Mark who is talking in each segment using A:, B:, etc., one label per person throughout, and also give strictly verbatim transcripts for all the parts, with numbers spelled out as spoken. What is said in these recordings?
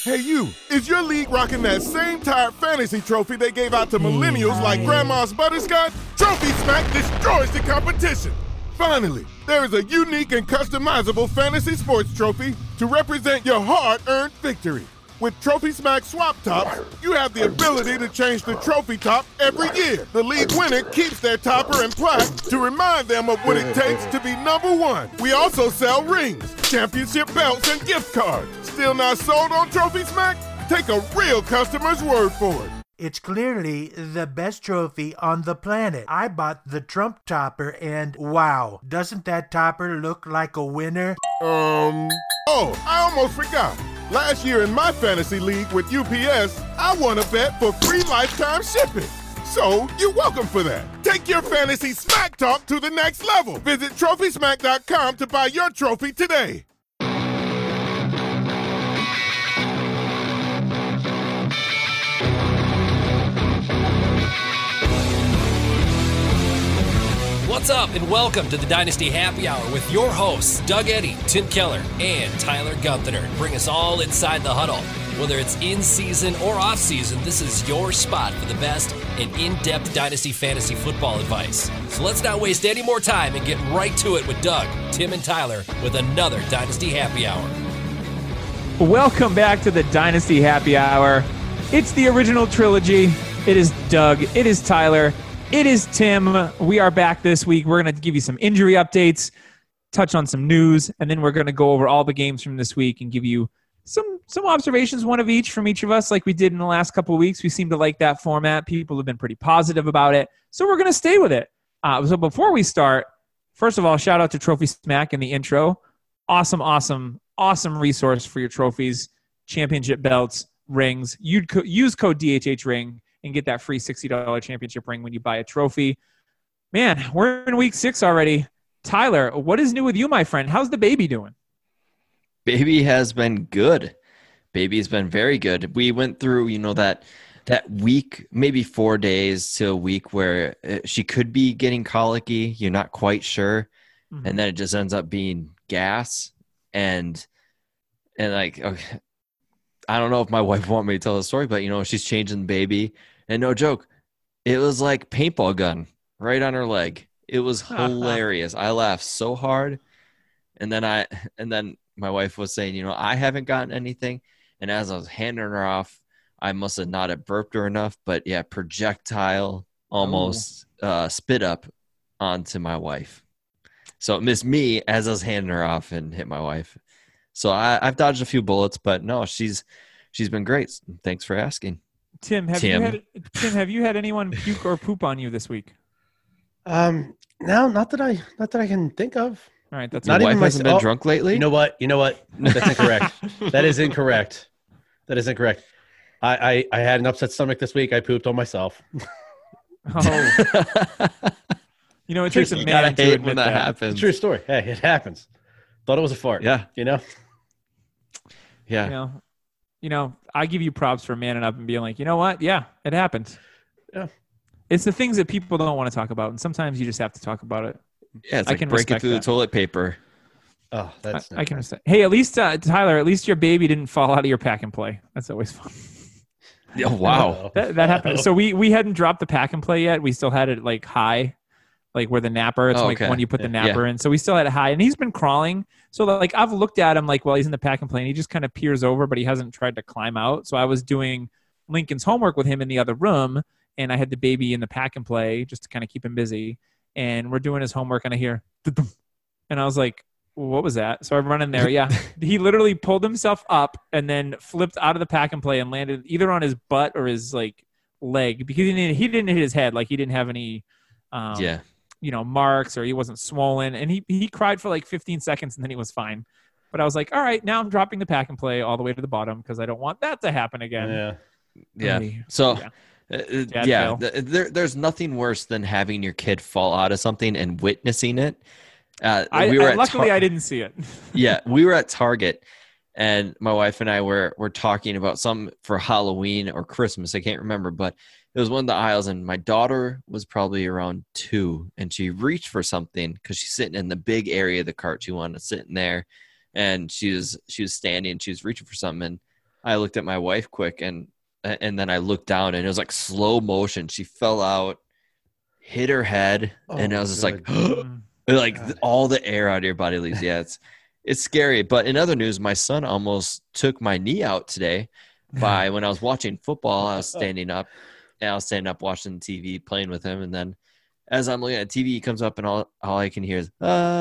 A: Hey you, is your league rocking that same tired fantasy trophy they gave out to millennials like Grandma's Butterscotch? Trophy Smack destroys the competition. Finally, there is a unique and customizable fantasy sports trophy to represent your hard-earned victory. With Trophy Smack Swap Tops, you have the ability to change the trophy top every year. The league winner keeps their topper and plaque to remind them of what it takes to be number one. We also sell rings, championship belts, and gift cards. Still not sold on Trophy Smack? Take a real customer's word for it.
B: It's clearly the best trophy on the planet. I bought the Trump topper and wow, doesn't that topper look like a winner?
A: Um, oh, I almost forgot. Last year in my fantasy league with U P S, I won a bet for free lifetime shipping. So, you're welcome for that. Take your fantasy smack talk to the next level. Visit trophy smack dot com to buy your trophy today.
C: What's up, and welcome to the Dynasty Happy Hour with your hosts, Doug Eddy, Tim Keller, and Tyler Gunther. Bring us all inside the huddle. Whether it's in season or off season, this is your spot for the best and in-depth Dynasty fantasy football advice. So let's not waste any more time and get right to it with Doug, Tim, and Tyler with another Dynasty Happy Hour.
D: Welcome back to the Dynasty Happy Hour. It's the original trilogy. It is Doug. It is Tyler. It is Tim. We are back this week. We're going to give you some injury updates, touch on some news, and then we're going to go over all the games from this week and give you some some observations, one of each from each of us, like we did in the last couple of weeks. We seem to like that format. People have been pretty positive about it, so we're going to stay with it. Uh, so before we start, first of all, shout out to Trophy Smack in the intro. Awesome, awesome, awesome resource for your trophies, championship belts, rings. You'd co- use code D H H ring and get that free sixty dollars championship ring when you buy a trophy. Man, we're in week six already. Tyler, what is new with you, my friend? How's the baby doing?
E: Baby has been good. Baby has been very good. We went through, you know, that that week, maybe four days to a week where she could be getting colicky. You're not quite sure. Mm-hmm. And then it just ends up being gas. And, and like, okay, I don't know if my wife want me to tell the story, but, you know, she's changing the baby. And no joke, it was like paintball gun right on her leg. It was hilarious. I laughed so hard. And then I, and then my wife was saying, you know, I haven't gotten anything. And as I was handing her off, I must have not have burped her enough. But yeah, projectile almost oh. uh, spit up onto my wife. So it missed me as I was handing her off and hit my wife. So I, I've dodged a few bullets, but no, she's she's been great. Thanks for asking.
D: Tim, have
E: Tim.
D: you had Tim, have you had anyone puke or poop on you this week?
F: Um, no, not that I not that I can think of.
D: All right, that's
E: not
F: Your
E: even
F: wife
E: hasn't been
F: oh,
E: drunk lately.
F: You know what? You know what? That's incorrect. That is incorrect. That is incorrect. I, I I had an upset stomach this week. I pooped on myself.
D: Oh, you know, it takes a
E: You
D: man
E: gotta
D: to
E: hate
D: admit
E: when that,
D: that.
E: happens.
F: It's a true story. Hey, it happens. Thought it was a fart.
E: Yeah,
F: you know.
E: yeah.
D: You know, you know, I give you props for manning up and being like, you know what? Yeah, it happened.
F: Yeah.
D: It's the things that people don't want to talk about, and sometimes you just have to talk about it.
E: Yeah, it's
D: I
E: like
D: can
E: breaking
D: respect
E: through
D: that.
E: the toilet paper.
F: Oh, that's.
D: I, I can understand. Hey, at least uh, Tyler, at least your baby didn't fall out of your pack and play. That's always fun.
E: Oh, wow.
D: that that happened. So we we hadn't dropped the pack and play yet. We still had it like high, like where the napper. It's
E: Oh,
D: like
E: okay.
D: when you put the
E: Yeah.
D: napper in. So we still had it high, and he's been crawling. So like I've looked at him like while he's in the pack and play, and he just kind of peers over, but he hasn't tried to climb out. So I was doing Lincoln's homework with him in the other room, and I had the baby in the pack and play just to kind of keep him busy. And we're doing his homework, and I hear, and I was like, what was that? So I run in there. Yeah. He literally pulled himself up and then flipped out of the pack and play and landed either on his butt or his like leg, because he didn't, he didn't hit his head. Like he didn't have any, um,
E: Yeah.
D: you know, marks, or he wasn't swollen. And he, he cried for like fifteen seconds and then he was fine. But I was like, all right, now I'm dropping the pack and play all the way to the bottom because I don't want that to happen again.
F: Yeah.
E: Yeah.
D: Hey,
E: So,
D: yeah.
E: uh,
D: Dad
E: yeah,
D: fail.
E: th- there, there's nothing worse than having your kid fall out of something and witnessing it. Uh,
D: I,
E: we were
D: I,
E: at
D: luckily,
E: Tar-
D: I didn't see it.
E: yeah, we were at Target, and my wife and I were were talking about something for Halloween or Christmas. I can't remember, but it was one of the aisles, and my daughter was probably around two, and she reached for something because she's sitting in the big area of the cart. She wanted to sit in there, and she was she was standing, and she was reaching for something, and I looked at my wife quick, and and then I looked down, and it was like slow motion. She fell out, hit her head,
F: Oh,
E: and I was just
F: good.
E: like, like
F: God.
E: all the air out of your body leaves. Yeah, it's it's scary. But in other news, my son almost took my knee out today by when I was watching football. I was standing up, and I was standing up watching T V, playing with him, and then as I'm looking at T V, he comes up, and all all I can hear is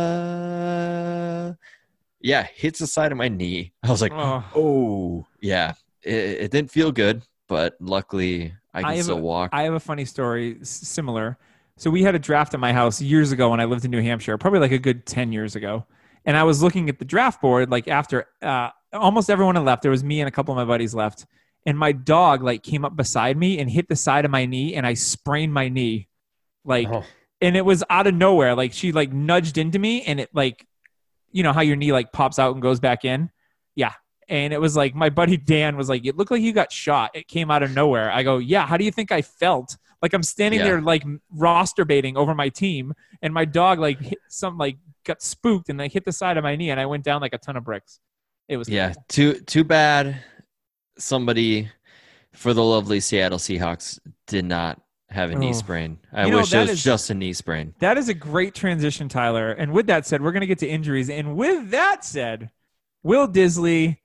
E: uh, yeah, hits the side of my knee. I was like,
D: Oh.
E: oh, yeah, it, it didn't feel good, but luckily I can
D: I have
E: still
D: a-
E: walk.
D: I have a funny story s- similar. So we had a draft at my house years ago when I lived in New Hampshire, probably like a good ten years ago. And I was looking at the draft board, like after uh, almost everyone had left, there was me and a couple of my buddies left. And my dog like came up beside me and hit the side of my knee, and I sprained my knee. Like,
F: Oh.
D: and it was out of nowhere. Like she like nudged into me, and it like, you know how your knee like pops out and goes back in? Yeah. And it was like, my buddy Dan was like, it looked like you got shot. It came out of nowhere. I go, yeah, how do you think I felt? Like I'm standing
E: Yeah.
D: there like roster baiting over my team, and my dog like hit some like got spooked and like hit the side of my knee, and I went down like a ton of bricks. It was
E: Yeah,
D: terrible.
E: too too bad somebody for the lovely Seattle Seahawks did not have a knee
D: Oh.
E: sprain. I
D: You know,
E: wish it
D: that
E: was
D: is-
E: just a knee sprain.
D: That is a great transition, Tyler. And with that said, we're going to get to injuries. And with that said, Will Disley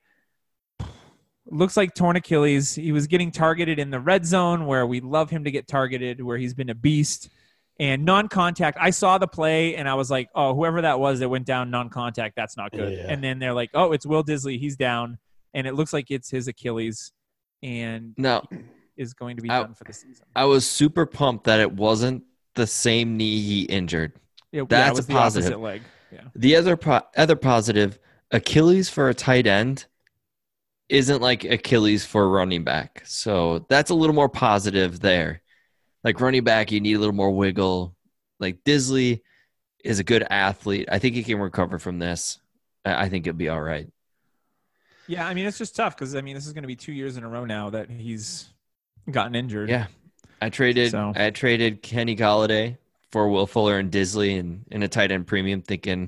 D: looks like torn Achilles. He was getting targeted in the red zone, where we love him to get targeted, where he's been a beast. And non-contact, I saw the play, and I was like, oh, whoever that was that went down non-contact, that's not good.
F: Yeah.
D: And then they're like, oh, it's Will Disley. He's down. And it looks like it's his Achilles and
E: No,
D: is going to be
E: I-
D: done for the season.
E: I was super pumped that it wasn't the same knee he injured.
D: Yeah, yeah,
E: That's
D: it was
E: a
D: the
E: positive.
D: opposite leg. Yeah.
E: The other po- other positive, Achilles for a tight end isn't like Achilles for a running back. So that's a little more positive there. Like running back, you need a little more wiggle. Like Disley is a good athlete. I think he can recover from this. I I think it'll be all right.
D: Yeah, I mean, it's just tough because, I mean, this is going to be two years in a row now that he's gotten injured.
E: Yeah. I traded
D: So-
E: I traded Kenny Galladay for Will Fuller and Disley and in a tight end premium, thinking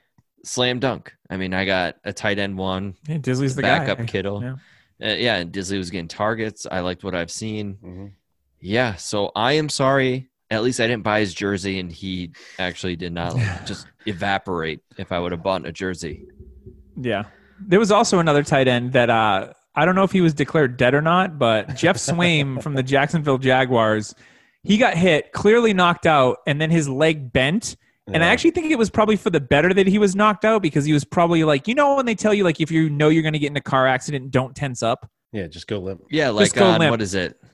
E: slam dunk. I mean, I got a tight end one,
D: Hey, Disley's the
E: backup
D: guy.
E: Kittle.
D: Yeah.
E: Uh, yeah, and Disley was getting targets. I liked what I've seen.
F: Mhm.
E: Yeah, so I am sorry. At least I didn't buy his jersey, and he actually did not just evaporate if I would have bought a jersey.
D: Yeah. There was also another tight end that uh, I don't know if he was declared dead or not, but Jeff Swaim from the Jacksonville Jaguars, he got hit, clearly knocked out, and then his leg bent. And I
F: Yeah.
D: actually think it was probably for the better that he was knocked out, because he was probably like, you know, when they tell you, like, if you know you're going to get in a car accident, don't tense up.
F: Yeah, just go limp.
E: Yeah, like
D: Just go
E: on
D: limp.
E: what is it?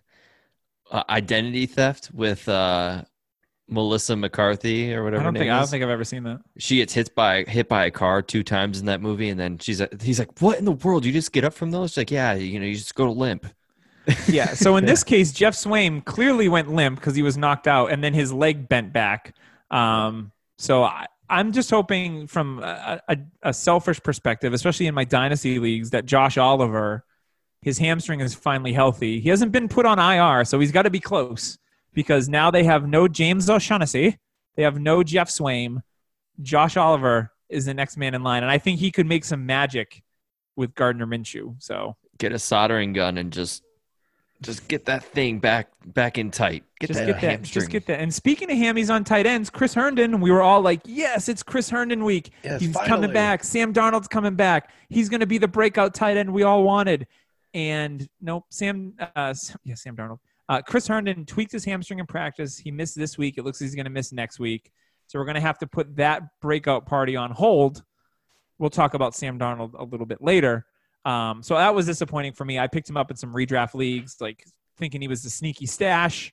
E: Uh, identity theft with uh, Melissa McCarthy or whatever
D: I
E: her
D: don't
E: name
D: think I don't
E: is.
D: think I've ever seen that.
E: She gets hit by hit by a car two times in that movie, and then she's he's like, "What in the world? You just get up from those?" She's like, "Yeah, you know, you just go to limp."
D: Yeah. So in this case, Jeff Swaim clearly went limp because he was knocked out, and then his leg bent back. Um, so I, I'm just hoping, from a, a, a selfish perspective, especially in my dynasty leagues, that Josh Oliver, his hamstring is finally healthy. He hasn't been put on I R, so he's got to be close, because now they have no James O'Shaughnessy, they have no Jeff Swaim. Josh Oliver is the next man in line, and I think he could make some magic with Gardner Minshew. So
E: Get a soldering gun and just just get that thing back back in tight. Get
D: just
E: that
D: get that.
E: hamstring.
D: Just get that. And speaking of hammies on tight ends, Chris Herndon, we were all like, yes, it's Chris Herndon week.
F: Yes,
D: He's
F: finally.
D: coming back. Sam Darnold's coming back. He's going to be the breakout tight end we all wanted. And nope, Sam, uh, yeah, Sam Darnold. Uh, Chris Herndon tweaked his hamstring in practice. He missed this week. It looks like he's going to miss next week. So we're going to have to put that breakout party on hold. We'll talk about Sam Darnold a little bit later. Um, so that was disappointing for me. I picked him up in some redraft leagues, like thinking he was the sneaky stash,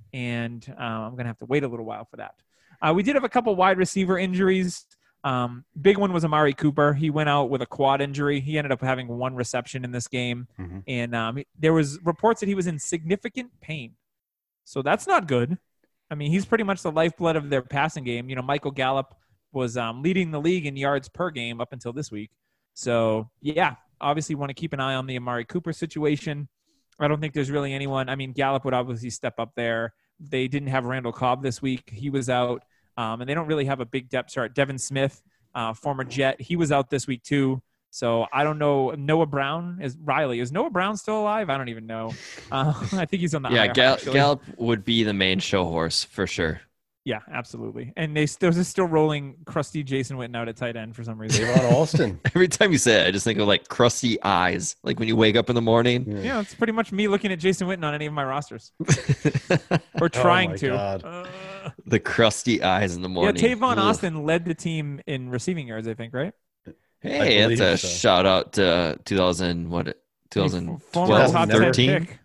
D: and uh, I'm going to have to wait a little while for that. Uh, we did have a couple wide receiver injuries. Um, big one was Amari Cooper. He went out with a quad injury. He ended up having one reception in this game,
F: Mhm.
D: and um, there was reports that he was in significant pain. So that's not good. I mean, he's pretty much the lifeblood of their passing game. You know, Michael Gallup was um, leading the league in yards per game up until this week. So, yeah, obviously want to keep an eye on the Amari Cooper situation. I don't think there's really anyone. I mean, Gallup would obviously step up there. They didn't have Randall Cobb this week. He was out. Um, and they don't really have a big depth chart. Devin Smith, uh, former Jet, he was out this week too. So I don't know. Noah Brown is Riley. Is Noah Brown still alive? I don't even know. Uh, I think he's on the
E: Yeah,
D: I R,
E: Gal-
D: actually.
E: Gallup would be the main show horse for sure.
D: Yeah, absolutely. And they they're still rolling crusty Jason Witten out at tight end for some reason.
F: Davon Alston.
E: Every time you say it, I just think of like crusty eyes, like when you wake up in the morning.
F: Yeah.
D: Yeah, it's pretty much me looking at Jason Witten on any of my rosters. Or trying
F: Oh my
D: to.
F: God.
D: Uh,
E: The crusty eyes in the
D: yeah,
E: morning.
D: Tavon
E: Ugh.
D: Austin led the team in receiving yards, I think, right?
E: Hey,
F: I
E: that's a
F: believe so.
E: shout out to two thousand, what,
D: Former
E: twenty
D: top ten
E: thirteen?
D: pick.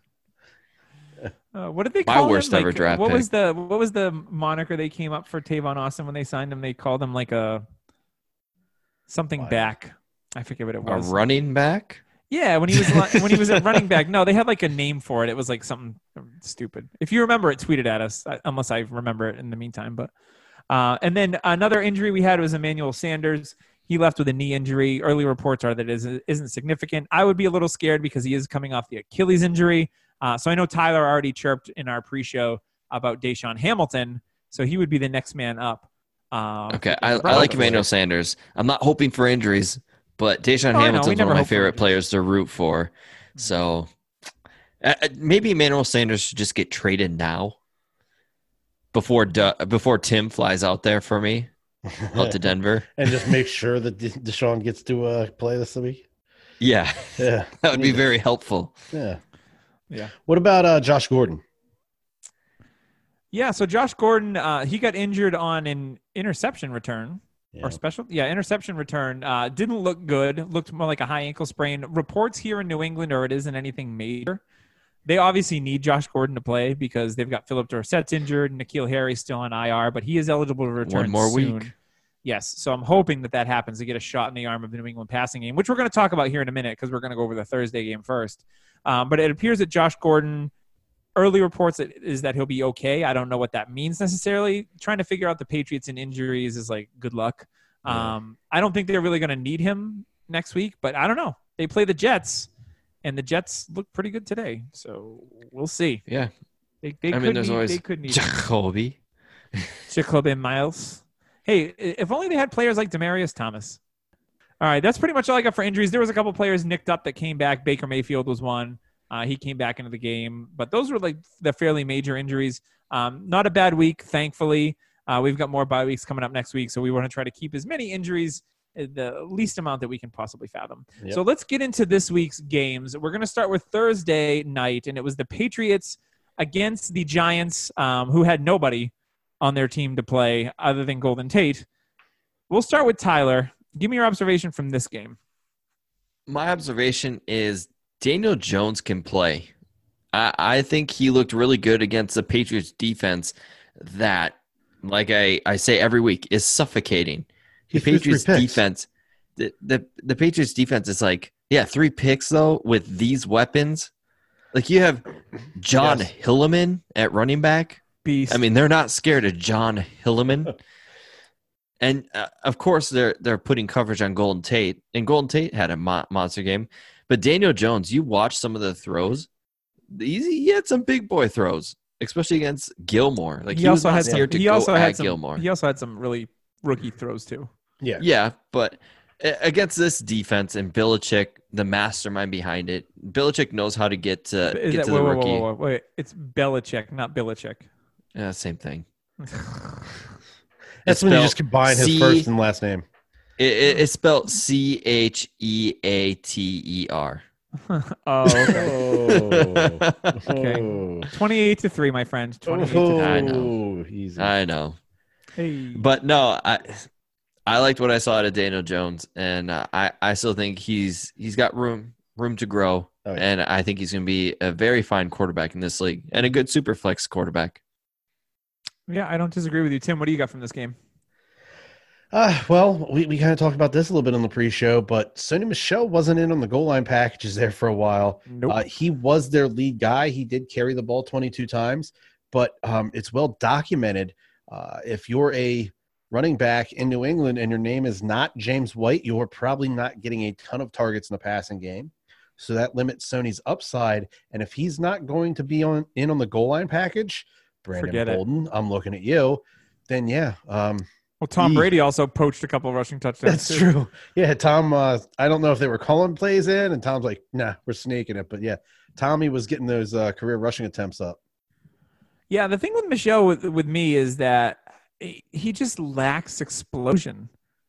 D: Uh, what did they
E: My
D: call him?
E: worst ever
D: Like,
E: draft
D: What
E: pick.
D: was the what was the moniker they came up for Tavon Austin when they signed him? They called him like a something
F: What?
D: back. I forget what it
E: A
D: was.
E: running back?
D: Yeah, when he was li- when he was at running back. No, they had like a name for it. It was like something stupid. If you remember it, tweet it at us. I- Unless I remember it in the meantime. But uh, and then another injury we had was Emmanuel Sanders. He left with a knee injury. Early reports are that it isn't, isn't significant. I would be a little scared because he is coming off the Achilles injury. Uh, so I know Tyler already chirped in our pre-show about Deshaun Hamilton. So he would be the next man up. Um,
E: Okay, I, I like
D: relatively.
E: Emmanuel Sanders. I'm not hoping for injuries, but Deshaun
D: Oh, I know. We
E: Hamilton's one
D: never
E: of my
D: hope for
E: favorite
D: injuries.
E: players to root for. So uh, uh, maybe Emmanuel Sanders should just get traded now before Du- before Tim flies out there for me, out to Denver.
F: And just make sure that De- Deshaun gets to uh, play this week.
E: Yeah,
F: Yeah,
E: that would be very helpful.
F: yeah.
D: Yeah.
F: What about uh, Josh Gordon?
D: Yeah, so Josh Gordon, uh, he got injured on an interception return.
F: Yeah.
D: Or special, yeah, interception return. Uh, didn't look good. Looked more like a high ankle sprain. Reports here in New England are it isn't anything major. They obviously need Josh Gordon to play because they've got Philip Dorsett's injured, N'Keal Harry's still on I R, but he is eligible to return
E: One more
D: soon.
E: week.
D: Yes, so I'm hoping that that happens to get a shot in the arm of the New England passing game, which we're going to talk about here in a minute because we're going to go over the Thursday game first. Um, but it appears that Josh Gordon, early reports that, is that he'll be okay. I don't know what that means necessarily. Trying to figure out the Patriots and injuries is like good luck.
F: Yeah.
D: Um, I don't think they're really going to need him next week, but I don't know. They play the Jets, and the Jets look pretty good today, so we'll see.
E: Yeah,
D: They, they
E: I
D: could
E: mean, there's
D: need,
E: always
D: they could need him.
E: Jacoby.
D: Jacoby Miles. Hey, if only they had players like Demarius Thomas. All right, that's pretty much all I got for injuries. There was a couple players nicked up that came back. Baker Mayfield was one. Uh, he came back into the game, but those were like the fairly major injuries. Um, not a bad week, thankfully. Uh, we've got more bye weeks coming up next week, so we want to try to keep as many injuries, uh, the least amount that we can possibly fathom.
F: Yep.
D: So let's get into this week's games. We're going to start with Thursday night, and it was the Patriots against the Giants, um, who had nobody on their team to play other than Golden Tate. We'll start with Tyler. Give me your observation from this game.
E: My observation is Daniel Jones can play. I, I think he looked really good against the Patriots defense that, like I, I say every week, is suffocating.
F: He
E: The
F: threw three
E: Patriots
F: picks.
E: defense, the, the the Patriots defense is like, yeah, three picks though with these weapons. Like you have John
F: Yes.
E: Hilleman at running back.
D: Beast.
E: I mean, they're not scared of John Hilleman. And uh, of course, they're they're putting coverage on Golden Tate, and Golden Tate had a mo- monster game. But Daniel Jones, you watch some of the throws. He, he had some big boy throws, especially against Gilmore. Like he, was not
D: some,
E: scared to
D: he
E: go
D: also
E: at
D: had some,
E: Gilmore.
D: He also had some really rookie throws too.
F: Yeah.
E: Yeah, but uh, against this defense and Belichick, the mastermind behind it, Belichick knows how to get uh,
D: Is
E: get
D: that,
E: to the
D: wait, wait,
E: rookie.
D: wait, wait, wait. It's Belichick, not Belichick.
E: Yeah, same thing.
F: That's
E: It's
F: when you
E: spelled
F: just combine his
E: C-
F: first and last name.
E: It, it, it's spelled C H E A T E R.
D: Oh, okay.
F: Oh.
D: Okay. twenty-eight to three, my friend. twenty-eight to
F: Oh,
E: I know.
F: easy.
E: I know.
D: three. Hey.
E: But no, I I liked what I saw out of Daniel Jones, and uh, I I still think he's he's got room room to grow,
F: Oh, yeah.
E: and I think he's going to be a very fine quarterback in this league and a good super flex quarterback.
D: Yeah, I don't disagree with you. Tim, what do you got from this game?
F: Uh, well, we, we kind of talked about this a little bit on the pre-show, but Sonny Michel wasn't in on the goal line packages there for a while.
D: Nope.
F: Uh, he was their lead guy. He did carry the ball twenty-two times, but um, it's well documented. Uh, if you're a running back in New England and your name is not James White, you're probably not getting a ton of targets in the passing game. So that limits Sony's upside. And if he's not going to be on in on the goal line package, Brandon
D: Forget it.
F: Bolden, I'm looking at you, then yeah, um,
D: Well, Tom
F: Eek.
D: Brady also poached a couple of rushing touchdowns.
F: That's
D: too.
F: true. Yeah, Tom. Uh, I don't know if they were calling plays in, and Tom's like, "Nah, we're sneaking it." But yeah, Tommy was getting those uh, career rushing attempts up.
D: Yeah, the thing with Michelle with, with me is that he just lacks explosion.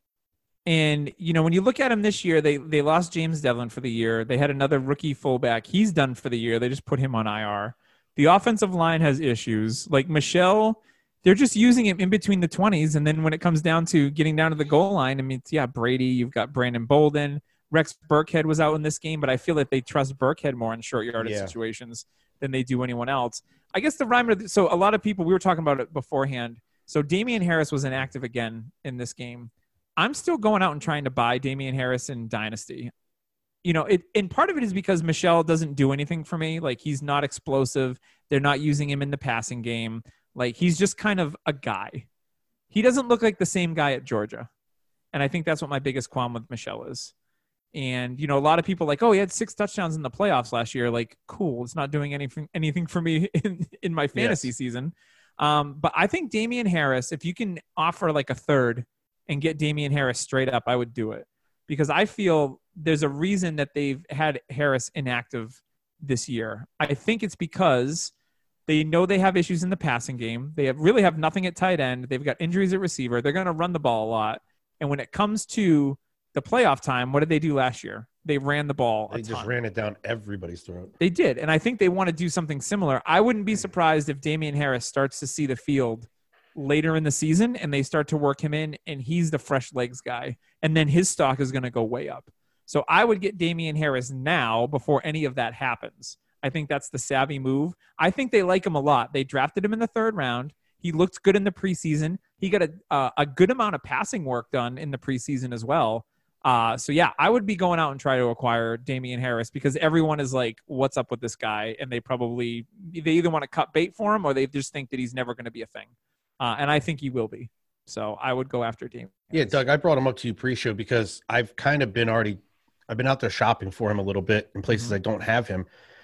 D: And, you know, when you look at him this year, they, they lost James Devlin for the year. They had another rookie fullback. He's done for the year. They just put him on I R. The offensive line has issues. Like Michelle, they're just using him in between the twenties. And then when it comes down to getting down to the goal line, I mean, it's, yeah, Brady, you've got Brandon Bolden. Rex Burkhead was out in this game, but I feel that they trust Burkhead more in short yardage
F: Yeah.
D: situations than they do anyone else. I guess the rhyme of the, so a lot of people, we were talking about it beforehand. So Damian Harris was inactive again in this game. I'm still going out and trying to buy Damian Harris in Dynasty. You know, it, and part of it is because Michelle doesn't do anything for me. Like, he's not explosive. They're not using him in the passing game. Like, he's just kind of a guy. He doesn't look like the same guy at Georgia. And I think that's what my biggest qualm with Michelle is. And, you know, a lot of people like, oh, he had six touchdowns in the playoffs last year. Like, cool. It's not doing anything, anything for me in, in my fantasy
F: Yes.
D: season. Um, but I think Damian Harris, if you can offer like a third and get Damian Harris straight up, I would do it. Because I feel there's a reason that they've had Harris inactive this year. I think it's because they know they have issues in the passing game. They have really have nothing at tight end. They've got injuries at receiver. They're going to run the ball a lot. And when it comes to the playoff time, what did they do last year? They ran the ball a
F: They just
D: ton.
F: ran it down everybody's throat.
D: They did. And I think they want to do something similar. I wouldn't be surprised if Damian Harris starts to see the field later in the season and they start to work him in and he's the fresh legs guy. And then his stock is going to go way up. So I would get Damian Harris now before any of that happens. I think that's the savvy move. I think they like him a lot. They drafted him in the third round. He looked good in the preseason. He got a, uh, a good amount of passing work done in the preseason as well. Uh, so yeah, I would be going out and try to acquire Damian Harris because everyone is like, what's up with this guy? And they probably, they either want to cut bait for him or they just think that he's never going to be a thing. Uh, and I think he will be. So I would go after Damian
F: Yeah,
D: Harris.
F: Doug, I brought him up to you pre-show because I've kind of been already, I've been out there shopping for him a little bit in places
D: Mhm.
F: I don't have him.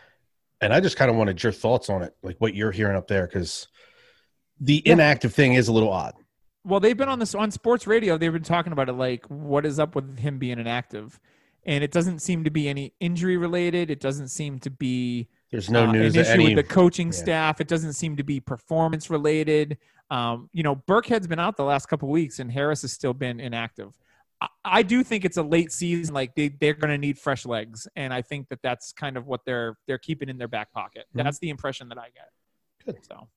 F: And I just kind of wanted your thoughts on it, like what you're hearing up there, because the
D: Yeah.
F: inactive thing is a little odd.
D: Well, they've been on this on sports radio. They've been talking about it. Like, what is up with him being inactive? And it doesn't seem to be any injury related. It doesn't seem to be
F: There's no
D: uh,
F: news
D: an
F: that
D: issue
F: any
D: with the coaching
F: yeah.
D: staff. It doesn't seem to be performance related. Um, you know, Burkhead's been out the last couple of weeks, and Harris has still been inactive. I, I do think it's a late season. Like they they're going to need fresh legs, and I think that that's kind of what they're they're keeping in their back pocket.
F: Mhm.
D: That's the impression that I get.
F: Good.
D: So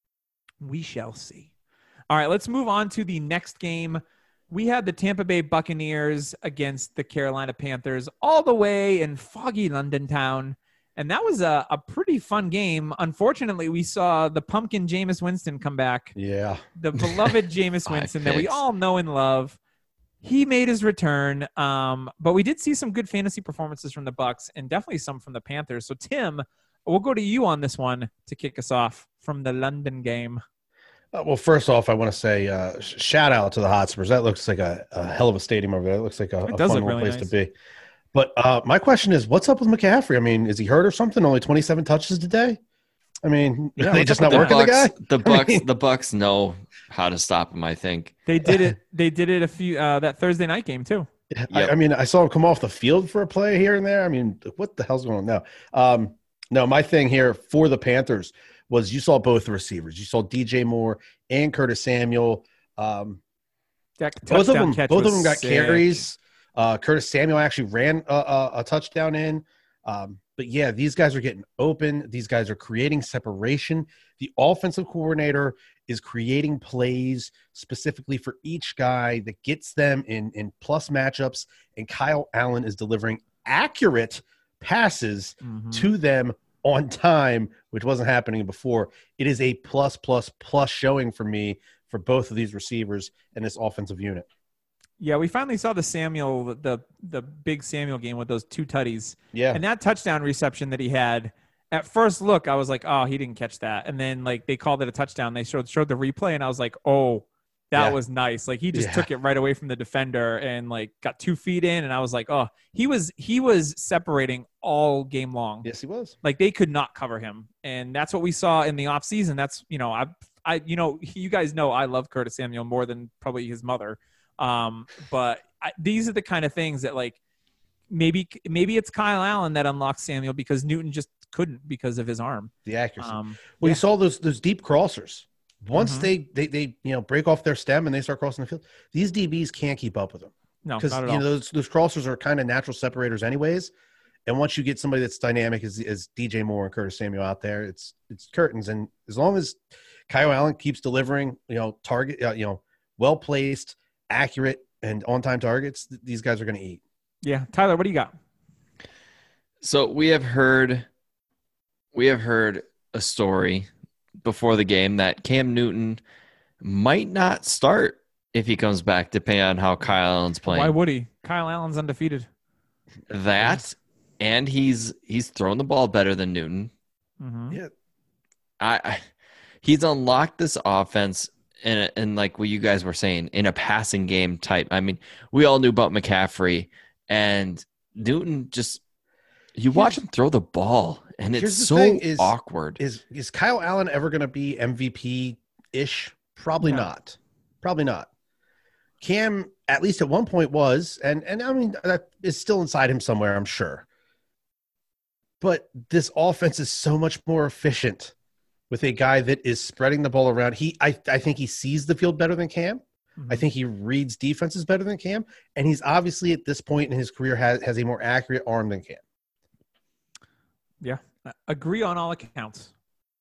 D: we shall see. All right, let's move on to the next game. We had the Tampa Bay Buccaneers against the Carolina Panthers all the way in foggy London town. And that was a, a pretty fun game. Unfortunately, we saw the pumpkin Jameis Winston come back.
F: Yeah.
D: The beloved Jameis
E: Five
D: Winston that we
E: picks.
D: all know and love. He made his return. Um, but we did see some good fantasy performances from the Bucs and definitely some from the Panthers. So, Tim, we'll go to you on this one to kick us off from the London game.
F: Uh, well, first off, I want to say uh, sh- shout out to the Hotspurs. That looks like a, a hell of a stadium over there. It looks like a,
D: It
F: a
D: does
F: fun
D: look
F: little
D: really
F: place
D: nice.
F: to be. But uh, my question is, what's up with McCaffrey? I mean, is he hurt or something? Only twenty-seven touches today? I mean,
D: Yeah,
F: are they
D: what's
F: just
D: up
F: not
D: with
F: working
E: Bucks,
F: the guy?
E: the
F: I
E: Bucks,
F: mean-
E: the Bucks know how to stop him. I think.
D: They did it. They did it a few uh, that Thursday night game too.
F: I,
E: Yep.
F: I mean, I saw him come off the field for a play here and there. I mean, what the hell's going on now? Um, no, my thing here for the Panthers was you saw both the receivers. You saw D J Moore and Curtis Samuel. Um,
D: That
F: both of
D: touchdown
F: them,
D: catch
F: both of
D: was
F: them got
D: sick.
F: carries. Uh, Curtis Samuel actually ran a, a, a touchdown in. Um, but yeah, these guys are getting open. These guys are creating separation. The offensive coordinator is creating plays specifically for each guy that gets them in, in plus matchups. And Kyle Allen is delivering accurate passes
D: Mhm.
F: to them on time, which wasn't happening before. It is a plus, plus, plus showing for me for both of these receivers and this offensive unit.
D: Yeah, we finally saw the Samuel, the the big Samuel game with those two tutties.
F: Yeah.
D: And that touchdown reception that he had, at first look, I was like, oh, he didn't catch that. And then like they called it a touchdown. They showed showed the replay, and I was like, oh, that
F: Yeah.
D: was nice. Like he just
F: Yeah.
D: took it right away from the defender and like got two feet in, and I was like, oh, he was he was separating all game long.
F: Yes, he was.
D: Like they could not cover him. And that's what we saw in the offseason. That's, you know, I've I, you know, you guys know I love Curtis Samuel more than probably his mother. Um, but I, these are the kind of things that like maybe maybe it's Kyle Allen that unlocks Samuel because Newton just couldn't because of his arm.
F: The accuracy.
D: Um,
F: well,
D: yeah.
F: you saw those those deep crossers. Once
D: Mhm.
F: they, they they you know break off their stem and they start crossing the field, these D Bs can't keep up with them
D: No,
F: because
D: not
F: you
D: at all.
F: know those those crossers are kind of natural separators anyways. And once you get somebody that's dynamic as, as D J Moore and Curtis Samuel out there, it's it's curtains. And as long as Kyle Allen keeps delivering, you know, target, uh, you know, well placed, accurate, and on time targets, th- these guys are going to eat.
D: Yeah, Tyler, what do you got?
E: So we have heard, we have heard a story before the game that Cam Newton might not start if he comes back, depending on how Kyle Allen's playing.
D: Why would he? Kyle Allen's undefeated.
E: That, and he's he's thrown the ball better than Newton.
D: Mm-hmm.
F: Yeah,
E: I, I he's unlocked this offense in, in like what you guys were saying, in a passing game type. I mean, we all knew about McCaffrey, and Newton just you watch him throw the ball, and it's
F: Here's the
E: so
F: thing is-
E: awkward.
F: is is Kyle Allen ever going to be M V P ish? Probably
D: No.
F: not. Probably not. Cam, at least at one point, was, and and I mean that is still inside him somewhere, I'm sure. But this offense is so much more efficient with a guy that is spreading the ball around. He, I, I think he sees the field better than Cam.
D: Mm-hmm.
F: I think he reads defenses better than Cam, and he's obviously at this point in his career has has a more accurate arm than Cam.
D: Yeah, I agree on all accounts.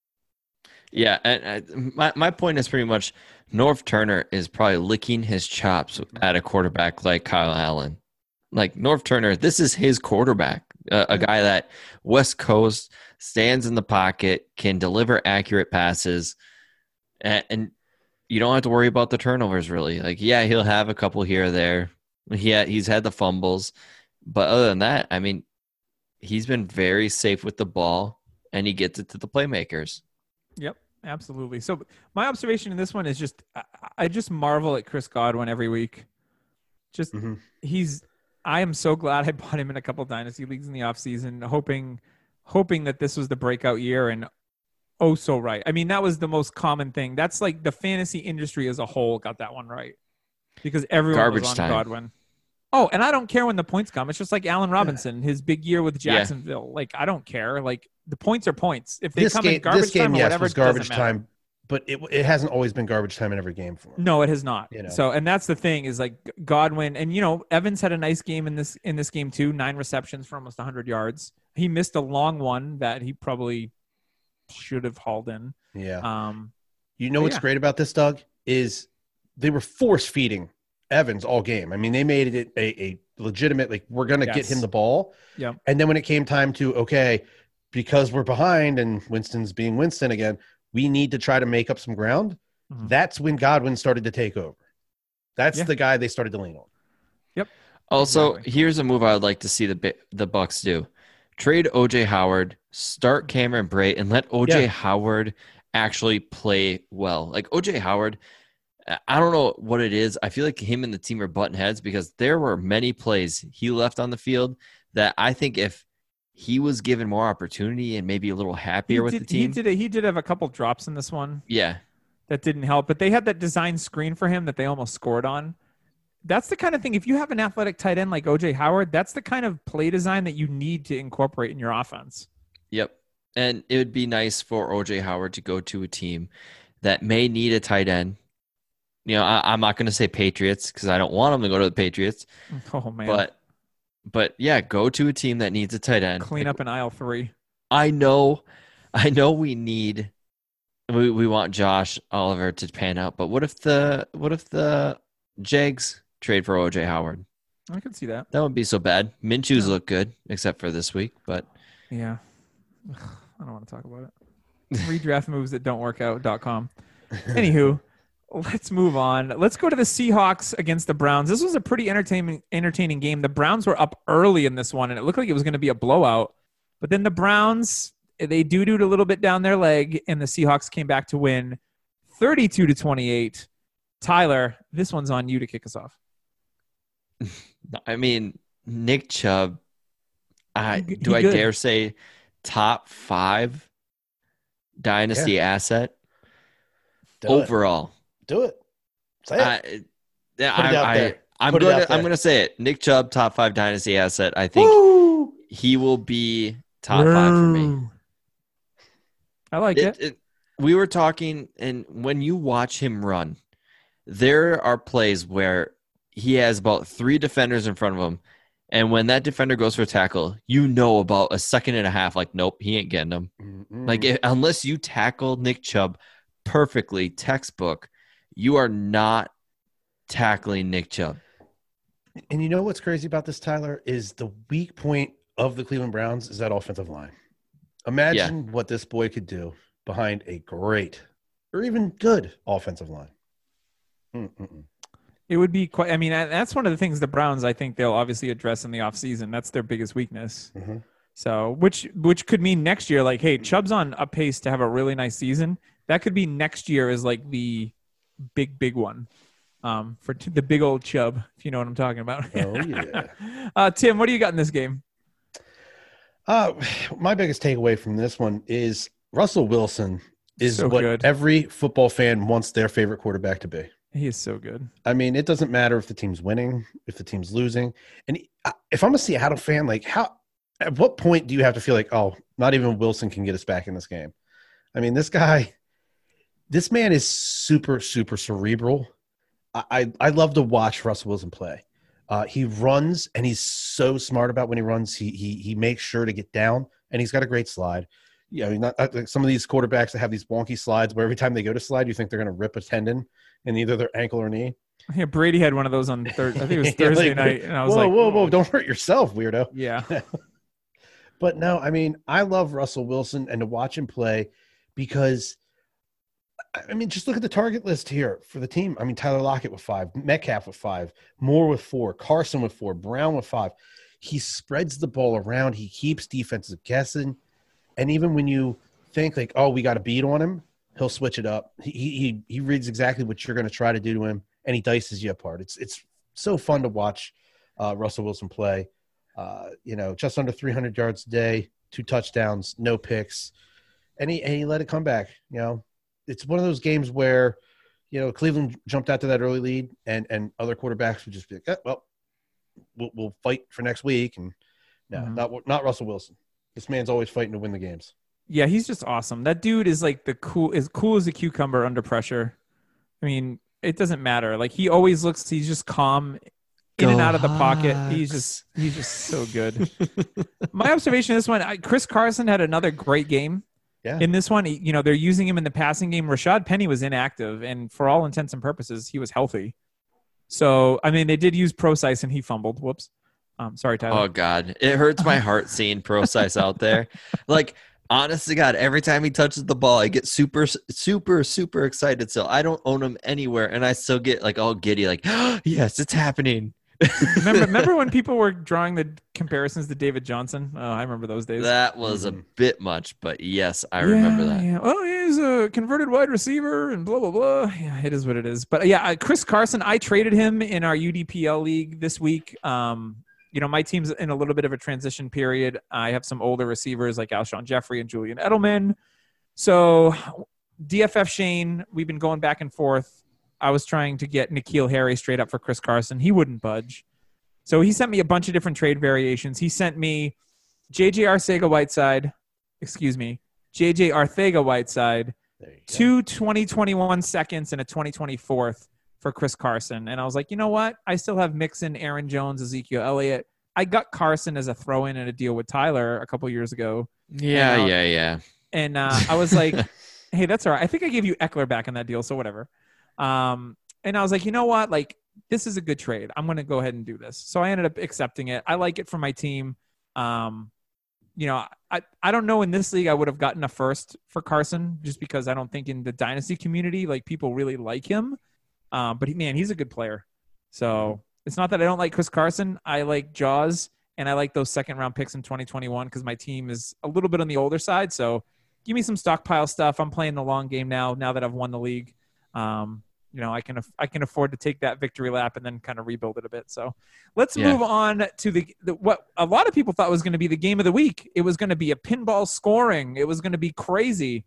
E: Yeah, and, and my my point is pretty much Norv Turner is probably licking his chops at a quarterback like Kyle Allen. Like Norv Turner, this is his quarterback, uh, a guy that West Coast stands in the pocket, can deliver accurate passes, and, and you don't have to worry about the turnovers really. Like, yeah, he'll have a couple here or there. He had, he's had the fumbles, but other than that, I mean, he's been very safe with the ball, and he gets it to the playmakers.
D: Yep, absolutely. So my observation in this one is just I, I just marvel at Chris Godwin every week. Just
F: Mm-hmm.
D: he's I am so glad I bought him in a couple dynasty leagues in the offseason, hoping hoping that this was the breakout year, and oh so right. I mean, that was the most common thing. That's like the fantasy industry as a whole got that one right. Because everyone
E: Garbage
D: was on
E: time.
D: Godwin. Oh, and I don't care when the points come. It's just like Allen Robinson, his big year with
E: Yeah.
D: Jacksonville. Like, I don't care. Like, the points are points. If they
F: This
D: come
F: game,
D: in garbage
F: this game,
D: time or
F: yes,
D: whatever,
F: was
D: it doesn't
F: garbage
D: matter.
F: time, but it it hasn't always been garbage time in every game for him.
D: No, it has not.
F: You know.
D: So, and that's the thing is like Godwin, and you know Evans had a nice game in this in this game too. Nine receptions for almost one hundred yards. He missed a long one that he probably should have hauled in.
F: Yeah.
D: Um,
F: You know
D: But
F: what's
D: yeah.
F: great about this, Doug, is they were force feeding Evans all game. I mean, they made it a, a legitimate, like, we're going to get
D: Yes.
F: him the ball.
D: Yep.
F: And then when it came time to, okay, because we're behind and Winston's being Winston again, we need to try to make up some ground.
D: Mhm.
F: That's when Godwin started to take over. That's
D: Yeah.
F: the guy they started to lean on.
E: Also,
D: Exactly.
E: here's a move I would like to see the Bi- the Bucks do: trade O J Howard, start Cameron Bray, and let O J
F: Yeah.
E: Howard actually play well. Like O J Howard, I don't know what it is. I feel like him and the team are button heads because there were many plays he left on the field that I think if he was given more opportunity and maybe a little happier
D: he
E: with
D: did,
E: the team,
D: He did. He did have a couple drops in this one
E: yeah,
D: that didn't help, but they had that design screen for him that they almost scored on. That's the kind of thing. If you have an athletic tight end like O J Howard, that's the kind of play design that you need to incorporate in your offense.
E: yep. And it would be nice for O J Howard to go to a team that may need a tight end. You know, I, I'm not going to say Patriots because I don't want him to go to the Patriots.
D: Oh man,
E: But, but yeah, go to a team that needs a tight end.
D: clean
E: Like,
D: up in aisle three.
E: I know, I know we need, we, we want Josh Oliver to pan out. But what if the what if the Jags trade for O J Howard?
D: I could see that.
E: That wouldn't be so bad. Minshew's
D: Yeah.
E: look good, except for this week. But
D: Yeah, I don't want to talk about it. Redraft moves that don't work out dot com. Anywho, let's move on. Let's go to the Seahawks against the Browns. This was a pretty entertaining entertaining game. The Browns were up early in this one, and it looked like it was going to be a blowout. But then the Browns, they doo-dooed a little bit down their leg, and the Seahawks came back to win thirty-two to twenty-eight. Tyler, this one's on you to kick us off.
E: I mean, Nick Chubb, I
D: He-
E: do
D: he
E: I
D: good.
E: dare say top five dynasty asset?
F: Do
E: overall.
F: It. Do it. Say it.
E: I, yeah,
F: Put it out
E: I,
F: there.
E: I, I'm
F: Put it
E: going
F: out
E: to
F: there.
E: I'm going to say it. Nick Chubb, top five dynasty asset. I think
F: Woo!
E: he will be top five for me.
D: I like it.
E: It, it. We were talking, and when you watch him run, there are plays where he has about three defenders in front of him, and when that defender goes for a tackle, you know about a second and a half, like, nope, he ain't getting him.
F: Mm-mm.
E: Like, if, unless you tackle Nick Chubb perfectly, textbook, you are not tackling Nick Chubb.
F: And you know what's crazy about this, Tyler, is the weak point of the Cleveland Browns is that offensive line. Imagine yeah. what this boy could do behind a great or even good offensive line. Mm-mm.
D: It would be quite – I mean, that's one of the things the Browns, I think they'll obviously address in the offseason. That's their biggest weakness.
F: Mm-hmm.
D: So which which could mean next year, like, hey, Chubb's on a pace to have a really nice season. That could be next year is like the big, big one um, for t- the big old Chubb, if you know what I'm talking about.
F: Oh, yeah.
D: uh, Tim, what do you got in this game?
F: Uh, my biggest takeaway from this one is Russell Wilson is
D: So
F: what
D: good.
F: every football fan wants their favorite quarterback to be.
D: He is so good.
F: I mean, it doesn't matter if the team's winning, if the team's losing. And if I'm a Seattle fan, like how, at what point do you have to feel like, oh, not even Wilson can get us back in this game? I mean, this guy, this man is super, super cerebral. I, I, I love to watch Russell Wilson play. Uh, he runs, and he's so smart about when he runs. He he he makes sure to get down, and he's got a great slide. You know, not, not like some of these quarterbacks that have these wonky slides where every time they go to slide, you think they're going to rip a tendon in either their ankle or knee.
D: Yeah, Brady had one of those on Thursday. I think it was
F: Yeah,
D: Thursday
F: like,
D: night, and I was
F: whoa,
D: like,
F: whoa, whoa! Don't hurt yourself, weirdo.
D: Yeah.
F: But no, I mean, I love Russell Wilson, and to watch him play because, I mean, just look at the target list here for the team. I mean, Tyler Lockett with five, Metcalf with five, Moore with four, Carson with four, Brown with five. He spreads the ball around. He keeps defenses guessing. And even when you think like, oh, we got a beat on him, he'll switch it up. He he he reads exactly what you're going to try to do to him, and he dices you apart. It's it's so fun to watch uh, Russell Wilson play. Uh, you know, just under three hundred yards a day, two touchdowns, no picks, and he and he let it come back. You know, it's one of those games where, you know, Cleveland jumped out to that early lead, and and other quarterbacks would just be like, eh, well, we'll we'll fight for next week, and no,
D: Mhm.
F: not not Russell Wilson. This man's always fighting to win the games.
D: Yeah, he's just awesome. That dude is like the cool, as cool as a cucumber under pressure. I mean, it doesn't matter. Like he always looks, he's just calm in
E: Go
D: and out of the pocket.
E: Hawks.
D: He's just, he's just so good. My observation of this one, I, Chris Carson had another great game.
F: Yeah.
D: In this one, he- you know, they're using him in the passing game. Rashad Penny was inactive, and for all intents and purposes, he was healthy. So, I mean, they did use Procise, and he fumbled. Whoops. Um, sorry, Tyler.
E: Oh God, it hurts my heart seeing Procise out there. Like, honest to God, every time he touches the ball, I get super, super, super excited. So I don't own him anywhere, and I still get like all giddy, like, oh, yes, it's happening.
D: remember, remember when people were drawing the comparisons to David Johnson? Oh, I remember those days.
E: That was a
F: Mhm.
E: bit much, but yes, I remember
D: Yeah,
E: that.
D: Yeah. Oh, he's a converted wide receiver and blah, blah, blah. Yeah, it is what it is. But yeah, uh, Chris Carson, I traded him in our U D P L league this week. Um, you know, my team's in a little bit of a transition period. I have some older receivers like Alshon Jeffrey and Julian Edelman. So D F F Shane, we've been going back and forth. I was trying to get N'Keal Harry straight up for Chris Carson. He wouldn't budge. So he sent me a bunch of different trade variations. He sent me J J Arcega-Whiteside, excuse me, J J Arcega-Whiteside,
F: There you go.
D: two twenty twenty-one seconds and a twenty twenty-fourth for Chris Carson. And I was like, you know what? I still have Mixon, Aaron Jones, Ezekiel Elliott. I got Carson as a throw-in in a deal with Tyler a couple years ago.
E: Yeah,
D: And, uh,
E: yeah, yeah.
D: And uh, I was like, hey, that's all right. I think I gave you Eckler back in that deal, so whatever. Um, and I was like, you know what? Like, this is a good trade. I'm going to go ahead and do this. So I ended up accepting it. I like it for my team. Um, you know, I, I don't know in this league I would have gotten a first for Carson just because I don't think in the dynasty community, like, people really like him. Um, but, he, man, he's a good player. So it's not that I don't like Chris Carson. I like Jaws, and I like those second-round picks in twenty twenty-one because my team is a little bit on the older side. So give me some stockpile stuff. I'm playing the long game now, now that I've won the league. Um, you know, I can I can afford to take that victory lap and then kind of rebuild it a bit. So let's
E: Yeah.
D: move on to the, the what a lot of people thought was going to be the game of the week. It was going to be a pinball scoring. It was going to be crazy.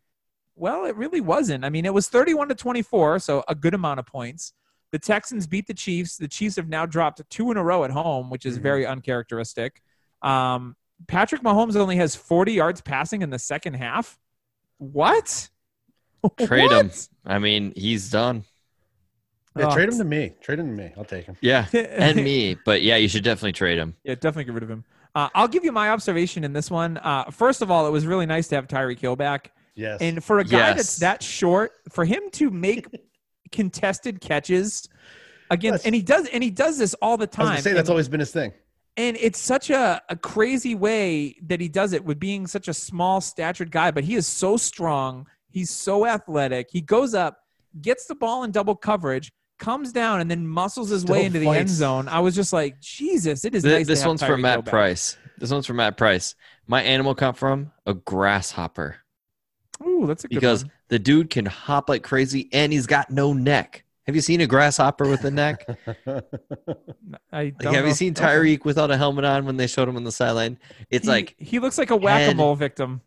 D: Well, it really wasn't. I mean, it was thirty-one to twenty-four, so a good amount of points. The Texans beat the Chiefs. The Chiefs have now dropped two in a row at home, which is mm-hmm. very uncharacteristic. Um, Patrick Mahomes only has forty yards passing in the second half. What?
E: Trade
D: what?
E: him. I mean, he's done.
F: Yeah,
D: Oh,
F: trade him to me. Trade him to me. I'll take him.
E: Yeah, and me. But yeah, you should definitely trade him.
D: Yeah, definitely get rid of him. Uh, I'll give you my observation in this one. Uh, first of all, it was really nice to have Tyreek Hill back.
F: Yes.
D: And for a guy
E: Yes.
D: that's that short, for him to make contested catches against,
F: Yes.
D: and he does, and he does this all the
F: I was
D: time.
F: gonna say that's
D: and,
F: always been his thing.
D: and it's such a, a crazy way that he does it with being such a small statured guy, but he is so strong. He's so athletic. He goes up, gets the ball in double coverage, comes down, and then muscles his
F: Still
D: way into the end
F: fights.
D: zone. I was just like, Jesus, it is
E: Th-
D: nice
E: this
D: to have
E: one's
D: Tyreek
E: for
D: Hill
E: Matt
D: back.
E: Price. This one's for Matt Price. My animal come from a grasshopper
D: Ooh, that's a good
E: because
D: one.
E: the dude can hop like crazy and he's got no neck. Have you seen a grasshopper with a neck?
D: I
E: Like,
D: don't
E: have
D: know.
E: you seen
D: Okay.
E: Tyreek without a helmet on when they showed him on the sideline? It's
D: He-
E: like,
D: he looks like a whack-a-mole victim.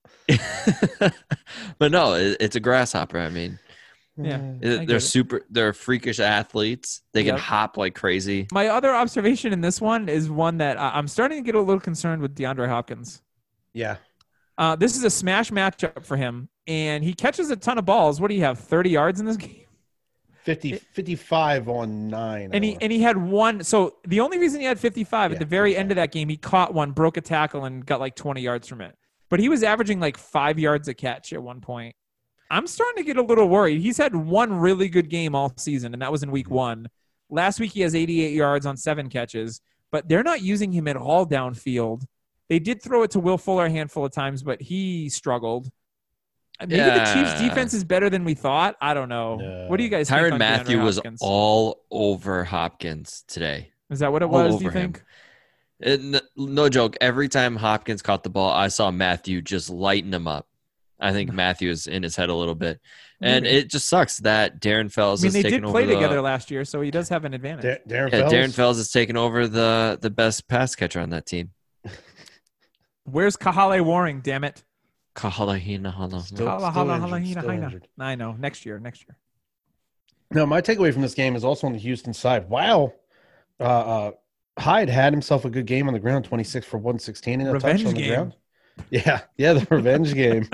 E: but no, it, it's a grasshopper. I mean,
D: Yeah.
E: it-
D: I get
E: they're
D: it.
E: super. They're freakish athletes. They can
D: Yep.
E: hop like crazy.
D: My other observation in this one is one that I- I'm starting to get a little concerned with DeAndre Hopkins.
F: Yeah.
D: Uh, this is a smash matchup for him, and he catches a ton of balls. What do you have, thirty yards in this game?
F: fifty, fifty-five on nine.
D: And he and he had one. So the only reason he had fifty-five
F: Yeah,
D: at the very end of that game, he caught one, broke a tackle, and got like twenty yards from it. But he was averaging like five yards a catch at one point. I'm starting to get a little worried. He's had one really good game all season, and that was in week one. Last week he has eighty-eight yards on seven catches, but they're not using him at all downfield. They did throw it to Will Fuller a handful of times, but he struggled. Maybe the Chiefs'
E: Yeah.
D: defense is better than we thought. I don't know.
F: No.
D: What do you guys think
E: Tyrann
D: on
E: Matthew
D: DeAndre
E: was
D: Hopkins?
E: all over Hopkins today.
D: Is that what it
E: all
D: was, do you
E: over him.
D: think?
E: It, n- no joke. Every time Hopkins caught the ball, I saw Matthew just lighten him up. I think Matthew is in his head a little bit, and
D: Maybe.
E: it just sucks that Darren Fells
D: I mean,
E: is
D: they
E: taking
D: did play
E: over the,
D: together last year, so he does have an advantage.
F: Da- Darren
E: Yeah,
F: Fells.
E: Darren Fells is taking over the the best pass catcher on that team.
D: Where's Kahale Waring, damn it?
E: Kahalahina hala.
F: Still-
D: Hala,
F: still
D: hala,
F: injured,
D: hala, hina,
F: still
D: hina.
F: injured.
D: I know. Next year, next year.
F: No, my takeaway from this game is also on the Houston side. Wow. Uh, uh, Hyde had himself a good game on the ground, twenty-six for one sixteen and a
D: Revenge
F: touch on the
D: game.
F: ground. Yeah, yeah, the revenge game.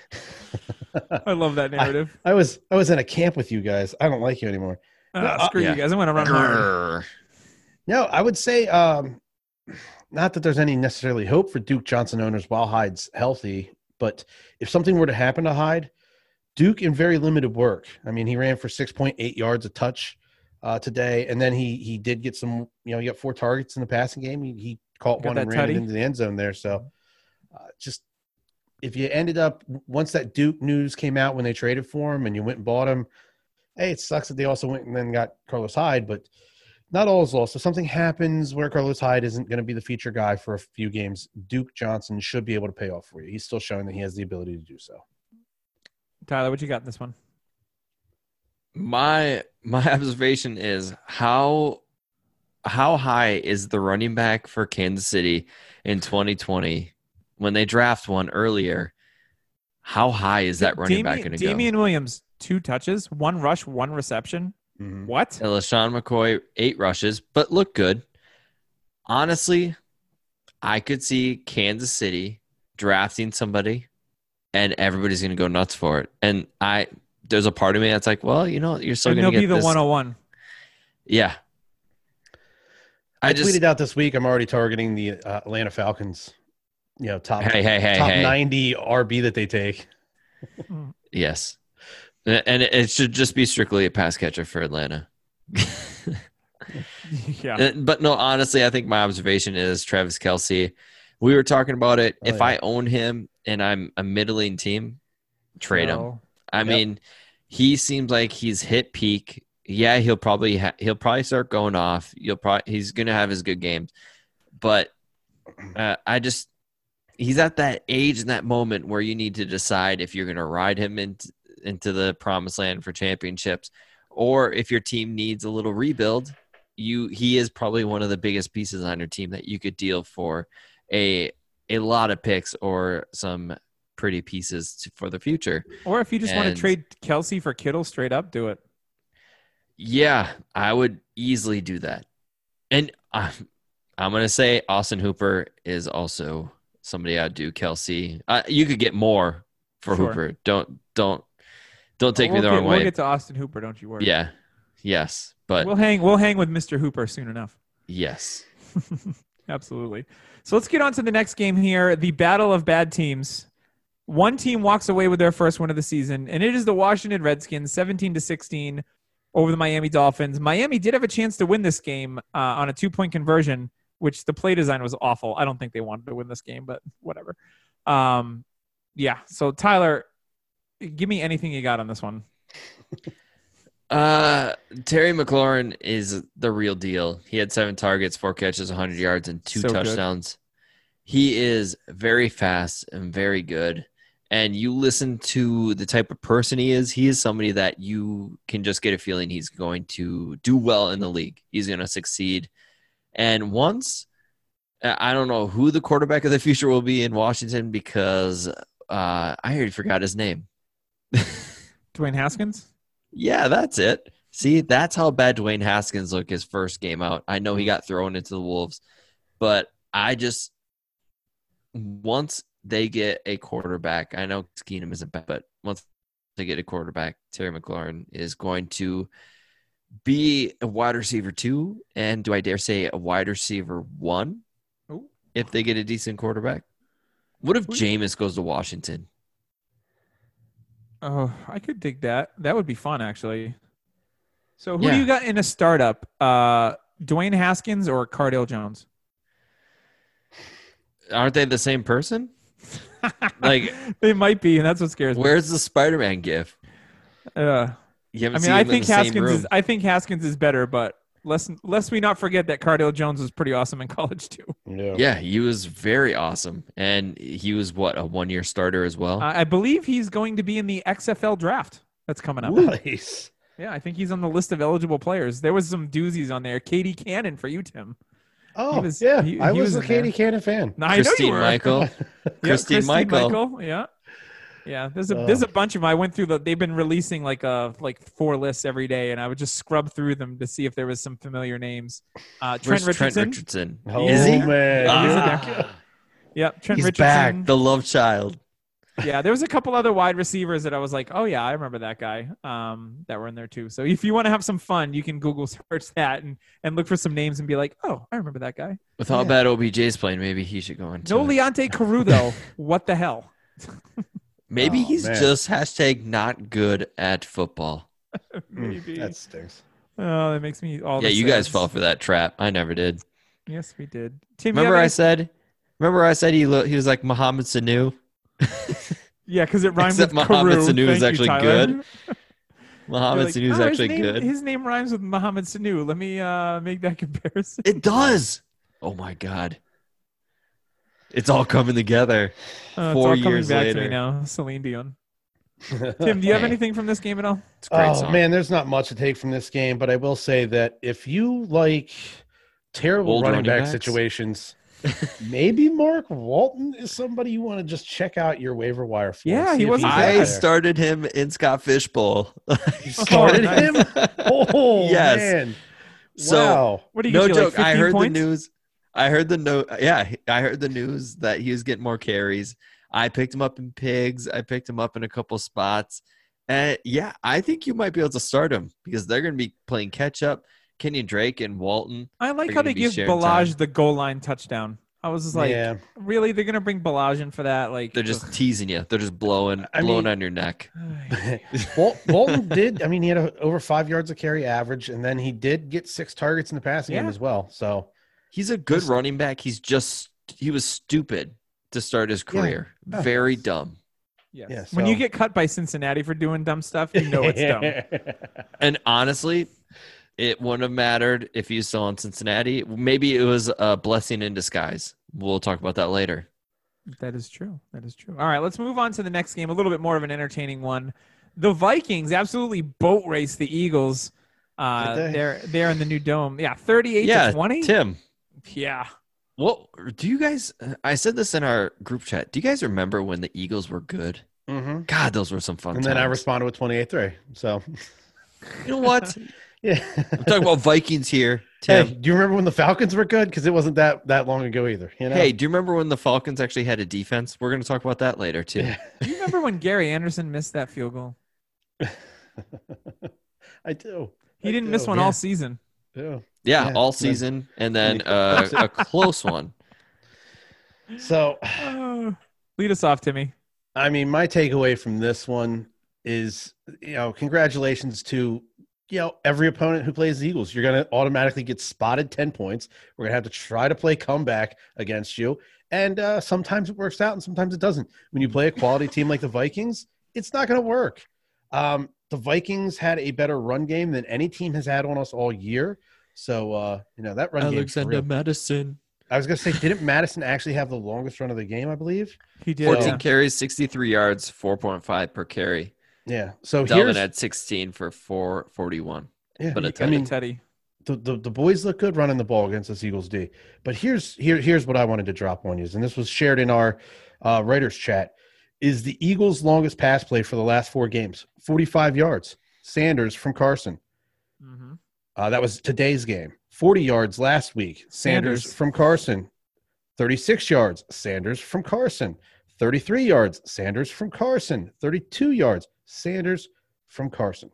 D: I love that narrative.
F: I was I was in a camp with you guys. I don't like you anymore.
D: Ah, screw
E: yeah.
D: you guys. I'm going to run hard.
E: Grrr.
F: No, I would say um, not that there's any necessarily hope for Duke Johnson owners while Hyde's healthy, but if something were to happen to Hyde, Duke in very limited work. I mean, he ran for six point eight yards a touch uh, today, and then he he did get some. You know, he got four targets in the passing game. He, he caught
D: Got
F: one
D: that
F: and ran
D: tutty.
F: it into the end zone there. So, uh, just if you ended up once that Duke news came out when they traded for him, and you went and bought him, hey, it sucks that they also went and then got Carlos Hyde, but not all is lost. If something happens where Carlos Hyde isn't going to be the feature guy for a few games, Duke Johnson should be able to pay off for you. He's still showing that he has the ability to do so.
D: Tyler, what you got in this one?
E: My my observation is how how high is the running back for Kansas City in twenty twenty when they draft one earlier? How high is that running
D: Damian,
E: back going to go?
D: Damian Williams, two touches, one rush, one reception.
F: Mhm.
D: What?
E: And LaShawn McCoy, eight rushes, but look good. Honestly, I could see Kansas City drafting somebody and everybody's going to go nuts for it. And I, there's a part of me that's like, well, you know, you're still
D: And
E: going
D: they'll
E: to
D: be
E: get
D: the
E: this.
D: one oh one.
E: Yeah.
F: I,
E: I just,
F: tweeted out this week I'm already targeting the uh, Atlanta Falcons, you know, top,
E: hey, hey, hey,
F: top
E: hey.
F: ninety R B that they take.
E: Yes. And it it should just be strictly a pass catcher for Atlanta.
D: Yeah.
E: Uh, But no, honestly, I think my observation is Travis Kelce. We were talking about it.
F: Oh,
E: if
F: yeah.
E: I own him and I'm a middling team, trade him.
D: So,
E: I
F: Yep.
E: mean, he seems like he's hit peak. Yeah, he'll probably ha- he'll probably start going off. You'll probably he's gonna have his good games, but uh, I just he's at that age and that moment where you need to decide if you're gonna ride him into into the promised land for championships, or if your team needs a little rebuild. You he is probably one of the biggest pieces on your team that you could deal for a a lot of picks or some pretty pieces to, for the future.
D: Or if you just want to
E: And-
D: trade Kelsey for Kittle straight up, do it.
E: Yeah, I would easily do that. And I'm, I'm going to say Austin Hooper is also somebody I'd do. Kelsey. Uh, you could get more for
D: Sure.
E: Hooper. Don't, don't, don't take
D: we'll
E: me the
D: get,
E: wrong
D: We'll
E: way.
D: get to Austin Hooper, don't you worry.
E: Yeah. Yes. But
D: We'll hang we'll hang with Mister Hooper soon enough.
E: yes.
D: Absolutely. So let's get on to the next game here, the battle of bad teams. One team walks away with their first win of the season, and it is the Washington Redskins, seventeen to sixteen over the Miami Dolphins. Miami did have a chance to win this game uh, on a two-point conversion, which the play design was awful. I don't think they wanted to win this game, but whatever. Um, yeah, so Tyler, give me anything you got on this one.
E: Uh, Terry McLaurin is the real deal. He had seven targets, four catches, one hundred yards, and two
D: So good.
E: touchdowns. He is very fast and very good. And you listen to the type of person he is, he is somebody that you can just get a feeling he's going to do well in the league. He's going to succeed. And once, I don't know who the quarterback of the future will be in Washington because uh, I already forgot his name.
D: Dwayne Haskins?
E: Yeah, that's it. See, that's how bad Dwayne Haskins looked his first game out. I know he got thrown into the Wolves, but I just once they get a quarterback, I know Keenum isn't bad, but once they get a quarterback, Terry McLaurin is going to be a wide receiver two, and do I dare say a wide receiver one
D: Ooh.
E: if they get a decent quarterback? What if
D: Who-
E: Jameis goes to Washington?
D: Oh, I could dig that. That would be fun, actually. So who
E: Yeah.
D: do you got in a startup? Uh, Dwayne Haskins or Cardale Jones?
E: Aren't they the same person? Like,
D: They might be, and that's what scares me.
E: where's the Spider-Man gif?
D: Uh,
E: You haven't
D: I mean,
E: seen
D: I
E: them in
D: think
E: the same
D: Haskins
E: room.
D: is. I think Haskins is better, but let's let's we not forget that Cardale Jones was pretty awesome in college too.
F: Yeah.
E: Yeah, he was very awesome, and he was what a one-year starter as well.
D: I I believe he's going to be in the X F L draft that's coming up.
F: Nice.
D: Yeah, I think he's on the list of eligible players. There was some doozies on there. Katie Cannon for you, Tim.
F: Oh,
D: was-
F: yeah.
D: he-
F: I
D: he
F: was,
D: was
F: a
D: in
F: Katie
D: there.
F: Cannon fan.
D: No, I know you
E: Christine
D: were.
E: Michael,
D: Yeah,
E: Christine Michael.
D: Yeah, yeah. There's a
F: Oh.
D: there's a bunch of them. I went through the. They've been releasing like uh like four lists every day, and I would just scrub through them to see if there was some familiar names. Uh, Trent
E: Where's
D: Richardson.
E: Trent Richardson?
F: Oh,
E: Is he?
F: man.
E: Ah.
D: He's in there. Yeah, Trent
E: He's
D: Richardson.
E: back, the love child.
D: Yeah, there was a couple other wide receivers that I was like, oh yeah, I remember that guy. Um, that were in there too. So if you want to have some fun, you can Google search that and and look for some names and be like, oh, I remember that guy.
E: With how bad O B J's playing, maybe he should go into
D: No
E: it.
D: Leonte Carew though. What the hell?
E: Maybe
F: Oh,
E: he's
F: man.
E: just hashtag not good at football.
D: Maybe.
F: That stinks.
D: Oh, that makes me all.
E: Yeah,
D: the
E: you guys
D: sads.
E: fell for that trap. I never did.
D: Yes, we did. Tim, you
E: Remember
D: have
E: I
D: any-
E: said, remember I said he lo- he was like Mohamed Sanu?
D: Yeah, because it rhymes
E: Except
D: with
E: Mohamed
D: Carew.
E: Sanu is
D: Thank you,
E: actually
D: Tyler.
E: good.
D: You're
E: Mohamed
D: like,
E: Sanu is
D: "Oh,
E: actually
D: his name,
E: good.
D: His name rhymes with Mohamed Sanu. Let me uh, make that comparison.
E: It does. Oh my god. It's all coming together.
D: Uh,
E: Four
D: it's all coming
E: years
D: back to
E: later.
D: me now. Celine Dion. Tim, do you have
E: Hey.
D: anything from this game at all?
E: It's a great
F: Oh
E: song.
F: man, there's not much to take from this game, but I will say that if you like terrible
E: Old
F: running
E: running
F: back
E: backs?
F: situations, maybe Mark Walton is somebody you want to just check out your waiver wire for.
D: Yeah,
F: See
D: he
F: if
D: wasn't
F: he's
D: bad.
F: out
E: I
F: there.
E: started him in Scott Fishbowl.
F: You started
D: Oh,
F: him. Oh
E: Yes.
F: man!
E: So,
F: wow.
D: What do you
E: no
D: get? You, like,
E: joke. I
D: fifteen
E: heard
D: points?
E: the news. I heard the no. Yeah, I heard the news that he was getting more carries. I picked him up in pigs. I picked him up in a couple spots. And yeah, I think you might be able to start him because they're going to be playing catch up. Kenyon Drake and Walton.
D: I like
E: They're
D: how
E: gonna
D: they
E: be
D: give
E: sharing
D: Balaj
E: time.
D: the goal line touchdown. I was just like,
F: yeah.
D: really? They're gonna bring Balaj in for that? Like,
E: They're just teasing you. They're just blowing,
F: I
E: blowing
F: mean-
E: on your neck.
F: Wal- Walton did. I mean, he had a, over five yards of carry average, and then he did get six targets in the passing game
D: Yeah.
F: as well. So
E: He's a good
F: Just-
E: running back. He's just he was stupid to start his
F: Yeah.
E: career.
F: Oh.
E: Very dumb.
D: yes.
F: Yeah,
D: When you
F: so-
D: get cut by Cincinnati for doing dumb stuff, you know it's dumb.
E: And honestly, it wouldn't have mattered if he was still in Cincinnati. Maybe it was a blessing in disguise. We'll talk about that later.
D: That is true. That is true. All right, let's move on to the next game. A little bit more of an entertaining one. The Vikings absolutely boat raced the Eagles. Uh,
F: Did they?
D: they're they're in the new dome. Yeah, thirty-eight
E: Yeah,
D: to twenty.
E: Tim.
D: Yeah,
E: What do you guys? I said this in our group chat. Do you guys remember when the Eagles were good?
F: Mm-hmm.
E: God, those were some fun
F: And
E: times.
F: then I responded with twenty-eight three. So,
E: you know what?
F: yeah.
E: I'm talking about Vikings here, Tim.
F: Hey, do you remember when the Falcons were good? Because it wasn't that that long ago either. You know?
E: Hey, do you remember when the Falcons actually had a defense? We're going to talk about that later too.
F: Yeah.
D: Do you remember when Gary Anderson missed that field goal?
F: I do.
D: He
F: I
D: didn't
F: do.
D: miss one
E: Yeah.
D: all season.
F: Yeah.
E: Yeah,
F: Yeah.
E: all season, and then
F: he-
E: uh, a close one.
F: So,
D: Oh, lead us off, Timmy.
F: I mean, my takeaway from this one is, you know, congratulations to, you know, every opponent who plays the Eagles. You're going to automatically get spotted ten points. We're going to have to try to play comeback against you. And uh, sometimes it works out and sometimes it doesn't. When you play a quality team like the Vikings, it's not going to work. Um, the Vikings had a better run game than any team has had on us all year. So, uh, you know, that run game.
E: Madison.
F: I was going to say, didn't Madison actually have the longest run of the game, I believe?
D: He did.
E: fourteen
D: yeah.
E: carries, sixty-three yards, four point five per carry.
F: Yeah. So
E: Delvin
F: here's,
E: had sixteen for four forty-one.
F: yeah,
E: but a
F: I
E: Teddy.
F: mean,
D: Teddy.
F: the, the, the boys look good running the ball against this Eagles D. But here's here here's what I wanted to drop on you, and this was shared in our uh, writers chat. Is the Eagles' longest pass play for the last four games, forty-five yards. Sanders from Carson.
D: Mm-hmm.
F: Uh, that was today's game. forty yards last week. Sanders,
D: Sanders.
F: from Carson. thirty-six yards. Sanders from Carson. thirty-three yards. Sanders from Carson. thirty-two yards. Sanders from Carson.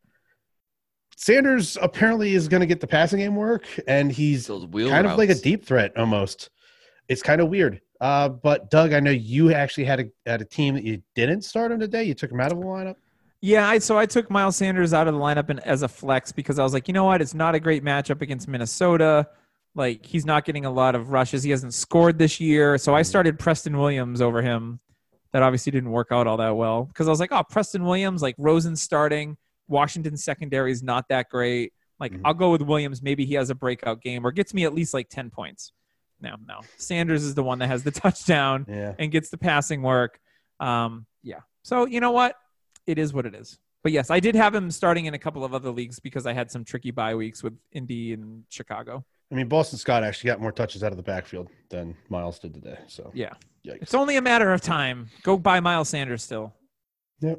F: Sanders apparently is going to get the passing game work, and he's
E: Those wheel
F: kind of like a
E: routes.
F: deep threat almost. It's kind of weird. Uh, but Doug, I know you actually had a had a team that you didn't start him today. You took him out of the lineup.
D: Yeah, I, so I took Miles Sanders out of the lineup and, as a flex because I was like, you know what? It's not a great matchup against Minnesota. Like, he's not getting a lot of rushes. He hasn't scored this year. So I started Preston Williams over him. That obviously didn't work out all that well because I was like, oh, Preston Williams, like Rosen's starting. Washington's secondary is not that great. Like,
F: Mhm.
D: I'll go with Williams. Maybe he has a breakout game or gets me at least like ten points. No, no. Sanders is the one that has the touchdown
F: Yeah.
D: and gets the passing work. Um, yeah. So, you know what? It is what it is. But yes, I did have him starting in a couple of other leagues because I had some tricky bye weeks with Indy and Chicago.
F: I mean, Boston Scott actually got more touches out of the backfield than Miles did today. So,
D: Yeah.
F: yikes.
D: It's only a matter of time. Go buy Miles Sanders still.
F: Yep.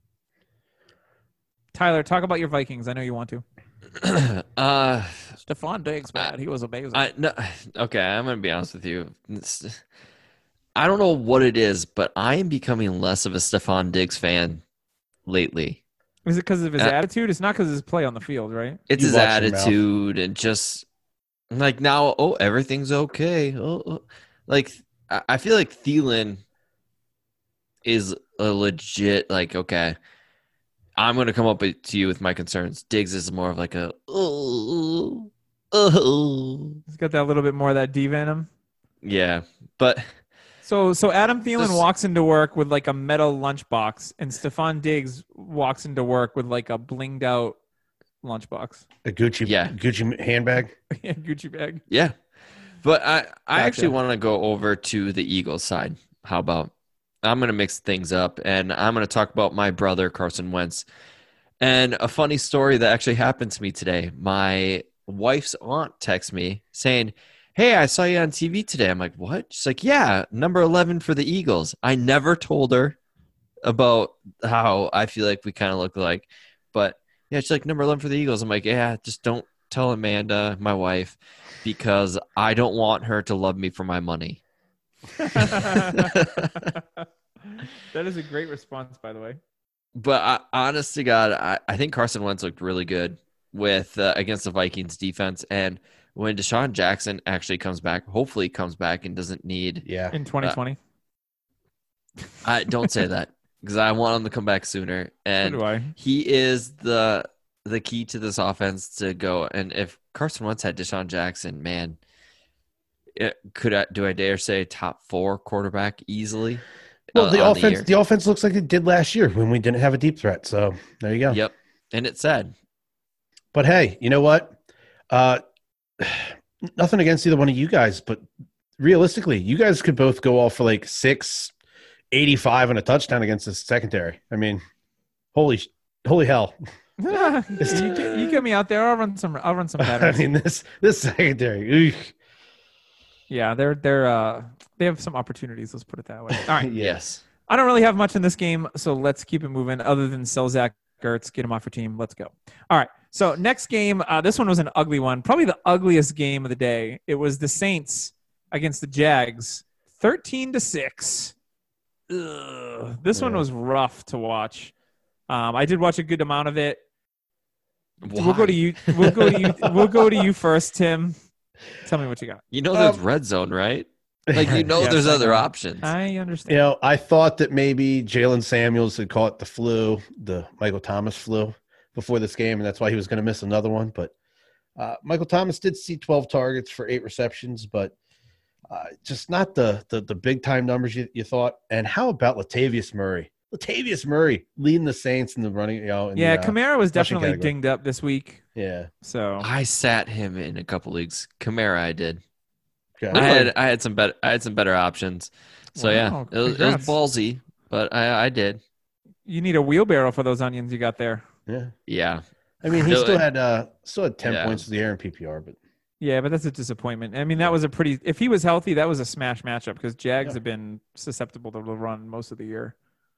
D: Tyler, talk about your Vikings. I know you want to.
E: uh,
D: Stephon Diggs, man. He was amazing.
E: I no, okay. I'm gonna be honest with you. It's- I don't know what it is, but I am becoming less of a Stephon Diggs fan lately.
D: is it because of his
E: uh,
D: attitude? It's not because of his play on the field, right?
E: It's
F: You
E: his
F: watch your mouth.
E: attitude and just like now, oh, everything's okay. Oh, oh. Like I I feel like Thielen is a legit like okay. I'm gonna come up to you with my concerns. Diggs is more of like a oh, oh.
D: He's got that little bit more of that diva in him.
E: Yeah, but
D: So, so Adam Thielen
E: This-
D: walks into work with like a metal lunchbox, and Stephon Diggs walks into work with like a blinged out lunchbox,
F: A Gucci,
E: Yeah.
F: Gucci handbag.
D: Gucci bag.
E: yeah, but I I
F: Gotcha.
E: actually want to go over to the Eagles side. How about I'm gonna mix things up and I'm gonna talk about my brother Carson Wentz and a funny story that actually happened to me today. My wife's aunt texted me saying, "Hey, I saw you on T V today." I'm like, "What?" She's like, "Yeah, number eleven for the Eagles." I never told her about how I feel like we kind of look alike, but yeah, she's like, "Number eleven for the Eagles." I'm like, "Yeah, just don't tell Amanda, my wife, because I don't want her to love me for my money."
D: That is a great response, by the way.
E: But I, honest to God, I, I think Carson Wentz looked really good with uh, against the Vikings defense. And when Deshaun Jackson actually comes back, hopefully he comes back and doesn't need.
F: Yeah.
D: In twenty twenty,
E: I don't say that because I want him to come back sooner.
D: so
E: And
D: do I.
E: he is the the key to this offense to go. And if Carson Wentz had Deshaun Jackson, man, it, could I do I dare say top four quarterback easily?
F: Well,
E: uh,
F: the
E: on
F: offense,
E: year?
F: the, offense looks like it did last year when we didn't have a deep threat. So there you go.
E: Yep, and it's sad.
F: But hey, you know what? Uh, nothing against either one of you guys, but realistically, you guys could both go off for like six, eighty-five and a touchdown against the secondary. I mean, holy, holy hell!
D: you, get, you get me out there. I'll run some. I'll run some
F: I
D: patterns.
F: mean, this this secondary. Eek.
D: Yeah, they're they're uh they have some opportunities. Let's put it that way. All right.
E: Yes.
D: I don't really have much in this game, so let's keep it moving. Other than sell Zach Ertz, get him off your team. Let's go. All right. So next game, uh, this one was an ugly one, probably the ugliest game of the day. It was the Saints against the Jags, thirteen to six. Ugh. This yeah. one was rough to watch. Um, I did watch a good amount of it.
E: Why?
D: We'll go to you. We'll go to you. We'll go to you first, Tim. Tell me what you got.
E: You know, there's um, red zone, right? Like, you know,
F: yes,
E: there's other options.
D: I understand.
F: You know, I thought that maybe Jalen Samuels had caught the flu, the Michael Thomas flu, before this game, and that's why he was going to miss another one. But uh, Michael Thomas did see twelve targets for eight receptions, but uh, just not the the, the big time numbers you, you thought. And how about Latavius Murray? Latavius Murray leading the Saints in the running. You know, in
D: yeah,
F: the, uh,
D: Kamara was definitely dinged up this week.
F: Yeah.
D: So
E: I sat him in a couple leagues. Kamara, I did.
F: Okay.
E: I had I had some better I had some better options. So
D: wow,
E: yeah, it was, it was ballsy, but I I did.
D: You need a wheelbarrow for those onions you got there.
F: Yeah.
E: Yeah.
F: I mean, he
E: It-
F: still had uh still had ten
E: Yeah.
F: points of the air in P P R, but
D: Yeah, but that's a disappointment. I mean, that was a pretty. If he was healthy, that was a smash matchup because Jags
F: Yeah.
D: have been susceptible to the run most of the year.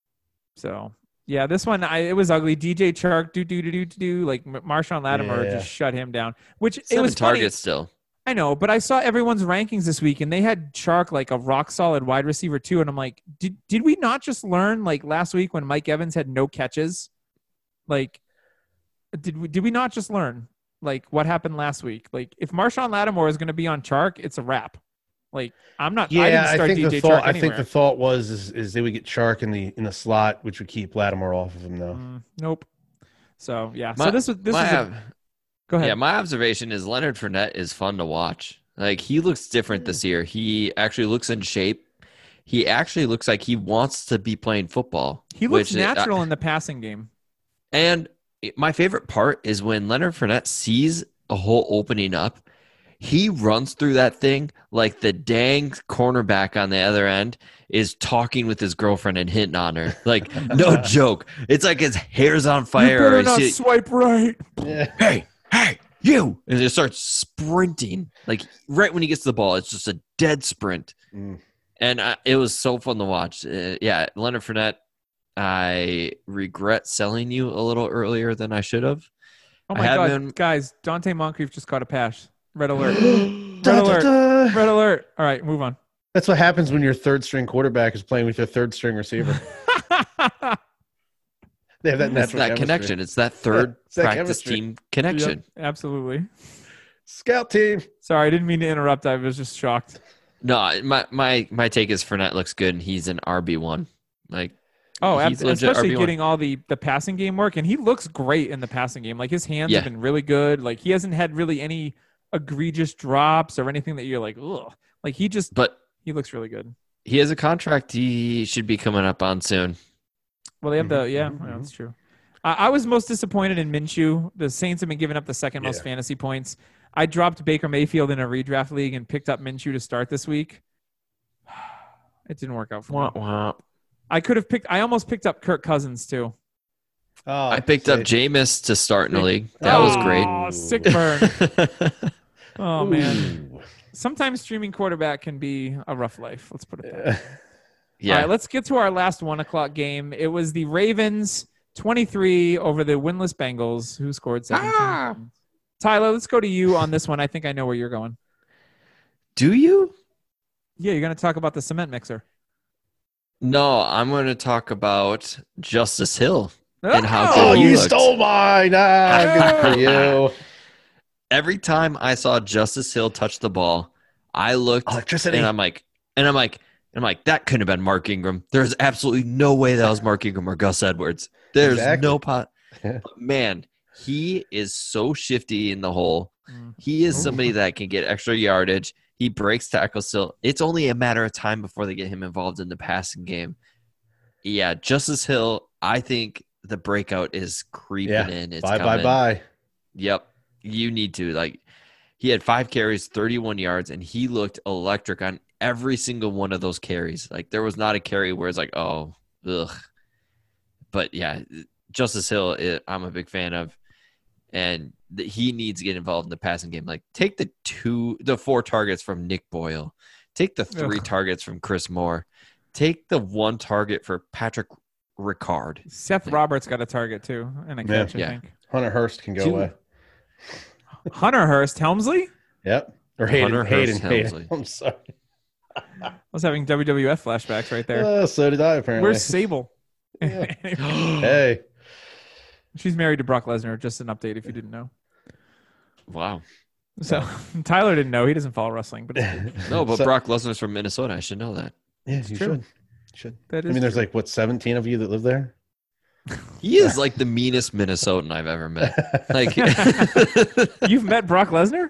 D: So yeah, this one I, it was ugly. D J Chark, do do do do do like M- Marshawn Lattimore
F: Yeah.
D: just shut him down. Which
E: Seven
D: it was funny.
E: targets still.
D: I know, but I saw everyone's rankings this week, and they had Chark like a rock solid wide receiver too. And I'm like, did did we not just learn like last week when Mike Evans had no catches? Like, did we did we not just learn like what happened last week? Like, if Marshawn Lattimore is going to be on Chark, it's a wrap. Like, I'm not.
F: yeah,
D: I, didn't
F: I,
D: start
F: think
D: D J
F: the thought
D: Chark
F: I think
D: anywhere.
F: the thought was is, is they would get Chark in the in the slot, which would keep Lattimore off of him though.
D: Mm, nope. So yeah.
E: My-
D: so this was this
E: my
D: was. A,
E: ob-
D: go ahead.
E: Yeah, my observation is Leonard Fournette is fun to watch. Like, he looks different this year. He actually looks in shape. He actually looks like he wants to be playing football.
D: he looks
E: which,
D: natural
E: uh,
D: in the passing game.
E: And my favorite part is when Leonard Fournette sees a hole opening up, he runs through that thing like the dang cornerback on the other end is talking with his girlfriend and hitting on her. Like, no joke. It's like his hair's on fire.
D: You better
E: or
D: not
E: he-
D: swipe right.
F: Yeah.
E: hey, hey, you. And it starts sprinting. Like, right when he gets the ball, it's just a dead sprint.
F: Mm.
E: And uh, it was so fun to watch. Uh, yeah, Leonard Fournette, I regret selling you a little earlier than I should have.
D: Oh
E: I
D: my
E: had
D: god,
E: been-
D: guys! Dante Moncrief just caught a pass. Red alert!
F: Da,
D: Red
F: da,
D: alert!
F: da.
D: Red alert! All right, move on.
F: That's what happens when your third string quarterback is playing with your third string receiver. They have that
E: It's
F: natural
E: that
F: chemistry.
E: connection. It's that third
F: It's that
E: practice
F: chemistry.
E: team connection.
D: Yep, absolutely.
F: Scout team.
D: Sorry, I didn't mean to interrupt. I was just shocked.
E: No, my my my take is Fournette looks good, and he's an R B one. Like,
D: Oh,
E: he's
D: ab-
E: legit
D: especially
E: R B one.
D: getting all the the passing game work, and he looks great in the passing game. Like, his hands
E: Yeah.
D: have been really good. Like, he hasn't had really any egregious drops or anything that you're like, ugh. Like, he just
E: But
D: he looks really good.
E: he has a contract he should be coming up on soon.
D: Well, they have the yeah,
F: Mhm,
D: yeah, that's true. I, I was most disappointed in Minshew. The Saints have been giving up the second most
F: Yeah.
D: fantasy points. I dropped Baker Mayfield in a redraft league and picked up Minshew to start this week. It didn't work out for
E: Wah,
D: me.
E: wah.
D: I could have picked. I almost picked up Kirk Cousins too.
F: Oh,
E: I picked up
F: say-
E: Jameis to start in the league. That was great.
D: Oh, sick burn. Oh man.
F: Ooh.
D: Sometimes streaming quarterback can be a rough life. Let's put it that way.
E: Yeah.
D: All right, let's get to our last one o'clock game. It was the Ravens twenty-three over the winless Bengals, who scored seventeen.
E: Ah!
D: Tyler, let's go to you on this one. I think I know where you're going.
E: Do you?
D: Yeah, you're going to talk about the cement mixer.
E: No, I'm going to talk about Justice Hill and how
F: Oh,
E: good he
F: you
E: looked.
F: stole mine. Ah, good for you.
E: Every time I saw Justice Hill touch the ball, I looked
F: Electricity.
E: and I'm like, and I'm like, and I'm like, that couldn't have been Mark Ingram. There's absolutely no way that was Mark Ingram or Gus Edwards. There's
F: Exactly.
E: no pot.
F: Yeah.
E: But man, he is so shifty in the hole.
D: Mm.
E: He is
F: Ooh.
E: somebody that can get extra yardage. He breaks tackles still. It's only a matter of time before they get him involved in the passing game. Yeah, Justice Hill, I think the breakout is creeping
F: Yeah.
E: in. It's
F: Bye,
E: coming.
F: bye, bye.
E: Yep. You need to. Like, he had five carries, thirty-one yards, and he looked electric on every single one of those carries. Like, there was not a carry where it's like, oh, ugh. But yeah, Justice Hill, it, I'm a big fan of. And that he needs to get involved in the passing game. Like take the two, the four targets from Nick Boyle, take the three
D: Ugh.
E: targets from Chris Moore, take the one target for Patrick Ricard.
D: Seth Roberts got a target too, and a catch,
E: Yeah.
D: I think.
F: Hunter Hurst can go
E: Two-
F: away.
D: Hunter Hurst, Helmsley?
F: Yep. Or Hayden.
E: Hunter
F: Hayden.
E: Hurst
F: Hayden.
E: Helmsley.
F: I'm sorry.
D: I was having W W F flashbacks right there.
F: Uh, so did I, apparently.
D: Where's Sable?
F: Yeah. Hey.
D: She's married to Brock Lesnar. Just an update if you didn't know.
E: Wow.
D: So Tyler didn't know. He doesn't follow wrestling, but it's cool.
E: No, but
F: So-
E: Brock Lesnar's from Minnesota. I should know that.
F: Yeah, you
D: true.
F: should. You should.
D: That
F: I
D: is
F: mean, there's
D: true.
F: like, what, seventeen of you that live there?
E: He is like the meanest Minnesotan I've ever met. Like,
D: You've met Brock Lesnar?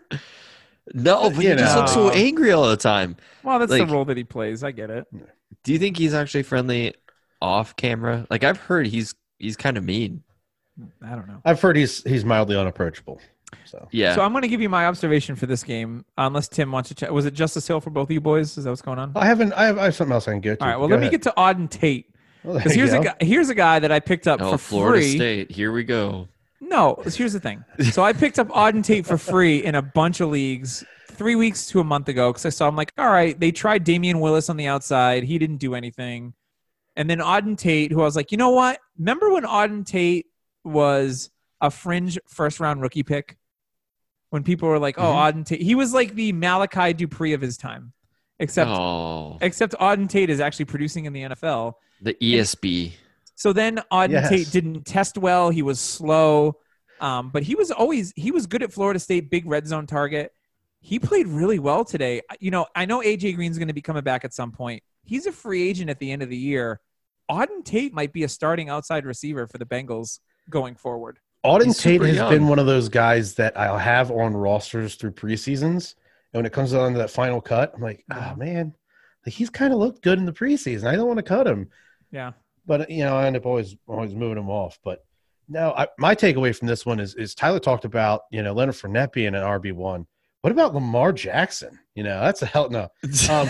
E: no, but
F: You
E: he just
F: know.
E: looks so angry all the time.
D: Well, that's
E: Like-
D: the role that he plays. I get it.
E: Do you think he's actually friendly off camera? Like I've heard he's he's kind of mean.
D: I don't know.
F: I've heard he's he's mildly unapproachable. So
E: Yeah.
D: So I'm going to give you my observation for this game, unless Tim wants to chat. Was it Justice Hill for both of you boys? Is that what's going on?
F: I haven't. I have, I have something else I can go to.
D: All right. Well,
F: Go
D: let me
F: ahead.
D: get to Auden Tate.
F: Well, there
D: Because
F: you
D: here's a
F: go.
D: guy, here's a guy that I picked up
E: oh,
D: for
E: Florida
D: free.
E: State. Here we go.
D: No, here's the thing. So I picked up Auden Tate for free in a bunch of leagues three weeks to a month ago because I saw him like, all right, they tried Damian Willis on the outside. He didn't do anything. And then Auden Tate, who I was like, you know what? Remember when Auden Tate was a fringe first round rookie pick? When people were like, oh,
F: Mhm.
D: Auden Tate. He was like the Malachi Dupree of his time. Except
E: Oh,
D: except Auden Tate is actually producing in the N F L.
E: the E S B.
D: So then Auden
F: Yes.
D: Tate didn't test well. He was slow. Um, but he was always he was good at Florida State, big red zone target. He played really well today. You know, I know A J Green's going to be coming back at some point. He's a free agent at the end of the year. Auden Tate might be a starting outside receiver for the Bengals going forward.
F: Auden
E: He's
F: Tate
E: super
F: has
E: young.
F: been one of those guys that I'll have on rosters through preseasons, and when it comes down to that final cut, I'm like, oh man, like he's kind of looked good in the preseason. I don't want to cut him,
D: Yeah.
F: but you know, I end up always always moving him off. But no, I, my takeaway from this one is is Tyler talked about you know Leonard Fournette being an R B one. What about Lamar Jackson? You know, that's a hell no. Um,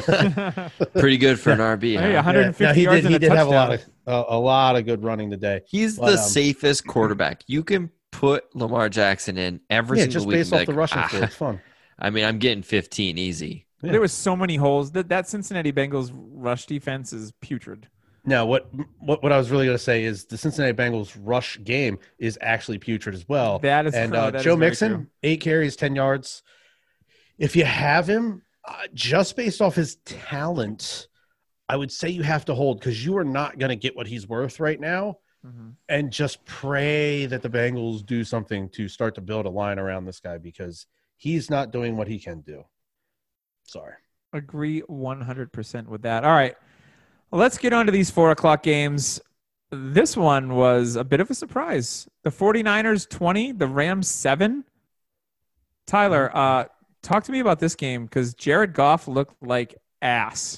E: Pretty good for an R B.
D: Hey,
E: huh?
D: one hundred fifty
F: no, he
D: yards
F: did.
D: and
F: He
D: a
F: did have a lot
D: touchdown.
F: of a, a lot of good running today.
E: He's
F: But,
E: the
F: um,
E: safest quarterback. You can put Lamar Jackson in every
F: Yeah,
E: single
F: just
E: week.
F: based
E: and
F: off
E: be
F: the
E: like,
F: rushing
E: "Ah."
F: floor, it's fun.
E: I mean, I'm getting fifteen easy.
F: Yeah.
D: There was so many holes. That that Cincinnati Bengals rush defense is putrid.
F: Now, what what what I was really going to say is the Cincinnati Bengals rush game is actually putrid as well.
D: That is
F: and
D: true.
F: uh,
D: That is
F: Joe
D: very
F: Mixon,
D: true.
F: eight carries, ten yards. If you have him, uh, just based off his talent, I would say you have to hold because you are not going to get what he's worth right now.
D: Mhm.
F: And just pray that the Bengals do something to start to build a line around this guy because he's not doing what he can do. Sorry.
D: Agree one hundred percent with that. All right. Well, let's get on to these four o'clock games. This one was a bit of a surprise. The 49ers twenty, the Rams seven. Tyler, uh, talk to me about this game because Jared Goff looked like ass.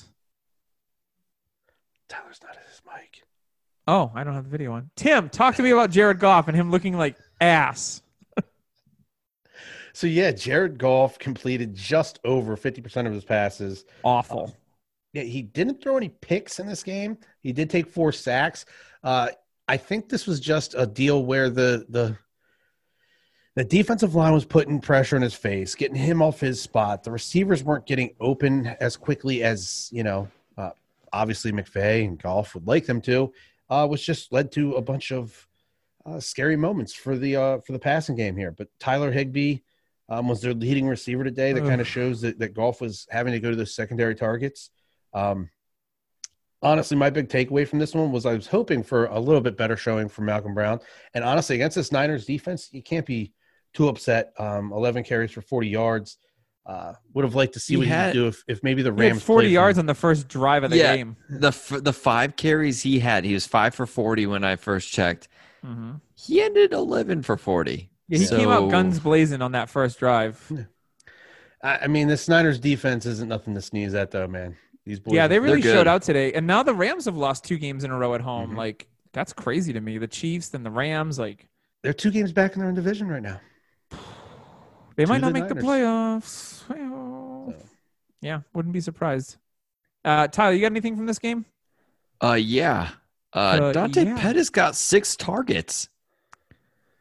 F: Tyler's not at his mic.
D: Oh, I don't have the video on. Tim, talk to me about Jared Goff and him looking like ass.
F: So, yeah, Jared Goff completed just over fifty percent of his passes.
D: Awful.
F: Yeah, he didn't throw any picks in this game. He did take four sacks. Uh, I think this was just a deal where the the the defensive line was putting pressure in his face, getting him off his spot. The receivers weren't getting open as quickly as you know. Uh, obviously, McVay and Goff would like them to. Uh, which just led to a bunch of uh, scary moments for the uh, for the passing game here. But Tyler Higbee um, was their leading receiver today. That
D: Ugh.
F: kind of shows that, that Goff was having to go to those secondary targets. Um, honestly, my big takeaway from this one was I was hoping for a little bit better showing from Malcolm Brown. And honestly, against this Niners defense, you can't be too upset. Um, eleven carries for forty yards. Uh, would have liked to see
E: He
F: what he
E: had-
F: could do if, if maybe the
D: He had
F: Rams
D: forty
F: played
D: yards
F: from-
D: on the first drive of the
E: Yeah.
D: game.
E: The f- the five carries he had, he was five for forty when I first checked.
D: hmm
E: He ended eleven for forty.
D: Yeah, he
E: So-
D: came out guns blazing on that first drive.
F: I, I mean, this Niners defense isn't nothing to sneeze at, though, man. These boys
D: Yeah,
F: are-
D: they really
E: good.
D: showed out today. And now the Rams have lost two games in a row at home.
F: Mhm.
D: Like, that's crazy to me. The Chiefs and the Rams, like,
F: they're two games back in their own division right now.
D: they
F: To
D: might not
F: the
D: make the
F: Niners.
D: playoffs. Well, yeah, wouldn't be surprised. Uh, Tyler, you got anything from this game?
E: Uh, yeah. Uh,
D: Uh,
E: Dante
D: yeah.
E: Pettis got six targets.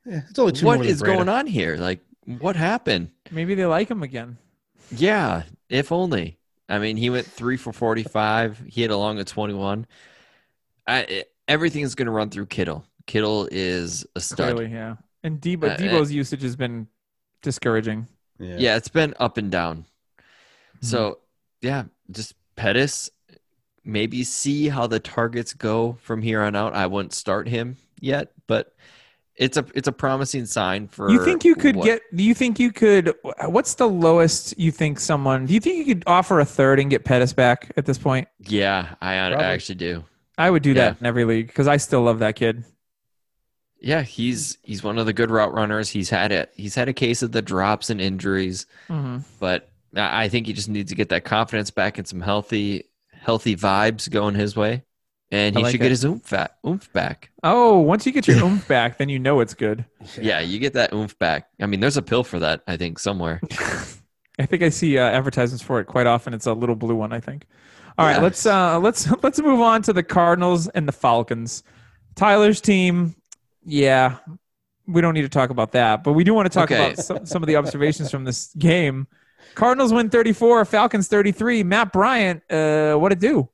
F: Yeah, it's only two
E: What
F: more
E: is
F: than Breida.
E: going on here? Like, what happened?
D: Maybe they like him again.
E: Yeah, if only. I mean, he went three for forty-five. He had a long of twenty-one. I, everything's going to run through Kittle. Kittle is a stud.
D: Clearly, yeah. And Debo,
E: Uh,
D: Debo's usage has been discouraging.
F: Yeah.
E: Yeah, it's been up and down. So, yeah, just Pettis, maybe see how the targets go from here on out. I wouldn't start him yet, but it's a it's a promising sign for.
D: You think you could
E: what-
D: get? Do you think you could? What's the lowest you think someone? Do you think you could offer a third and get Pettis back at this point?
E: Yeah, I, I
F: Probably.
E: actually do.
D: I would do
E: Yeah.
D: that in every league because I still love that kid.
E: Yeah, he's he's one of the good route runners. He's had it. He's had a case of the drops and injuries,
D: Mm-hmm.
E: but I I think he just needs to get that confidence back and some healthy healthy vibes going his way, and
D: I
E: he
D: like
E: should
D: it.
E: get his oomph back. Oomph back.
D: Oh, once you get your oomph back, then you know it's good.
E: Yeah, you get that oomph back. I mean, there's a pill for that. I think somewhere.
D: I think I see uh, advertisements for it quite often. It's a little blue one, I think. All right,
E: Yeah.
D: let's uh, let's let's move on to the Cardinals and the Falcons. Tyler's team, yeah, we don't need to talk about that, but we do want to talk
E: Okay.
D: about some, some of the observations from this game. Cardinals win thirty-four, Falcons thirty-three. Matt Bryant, uh, what it do?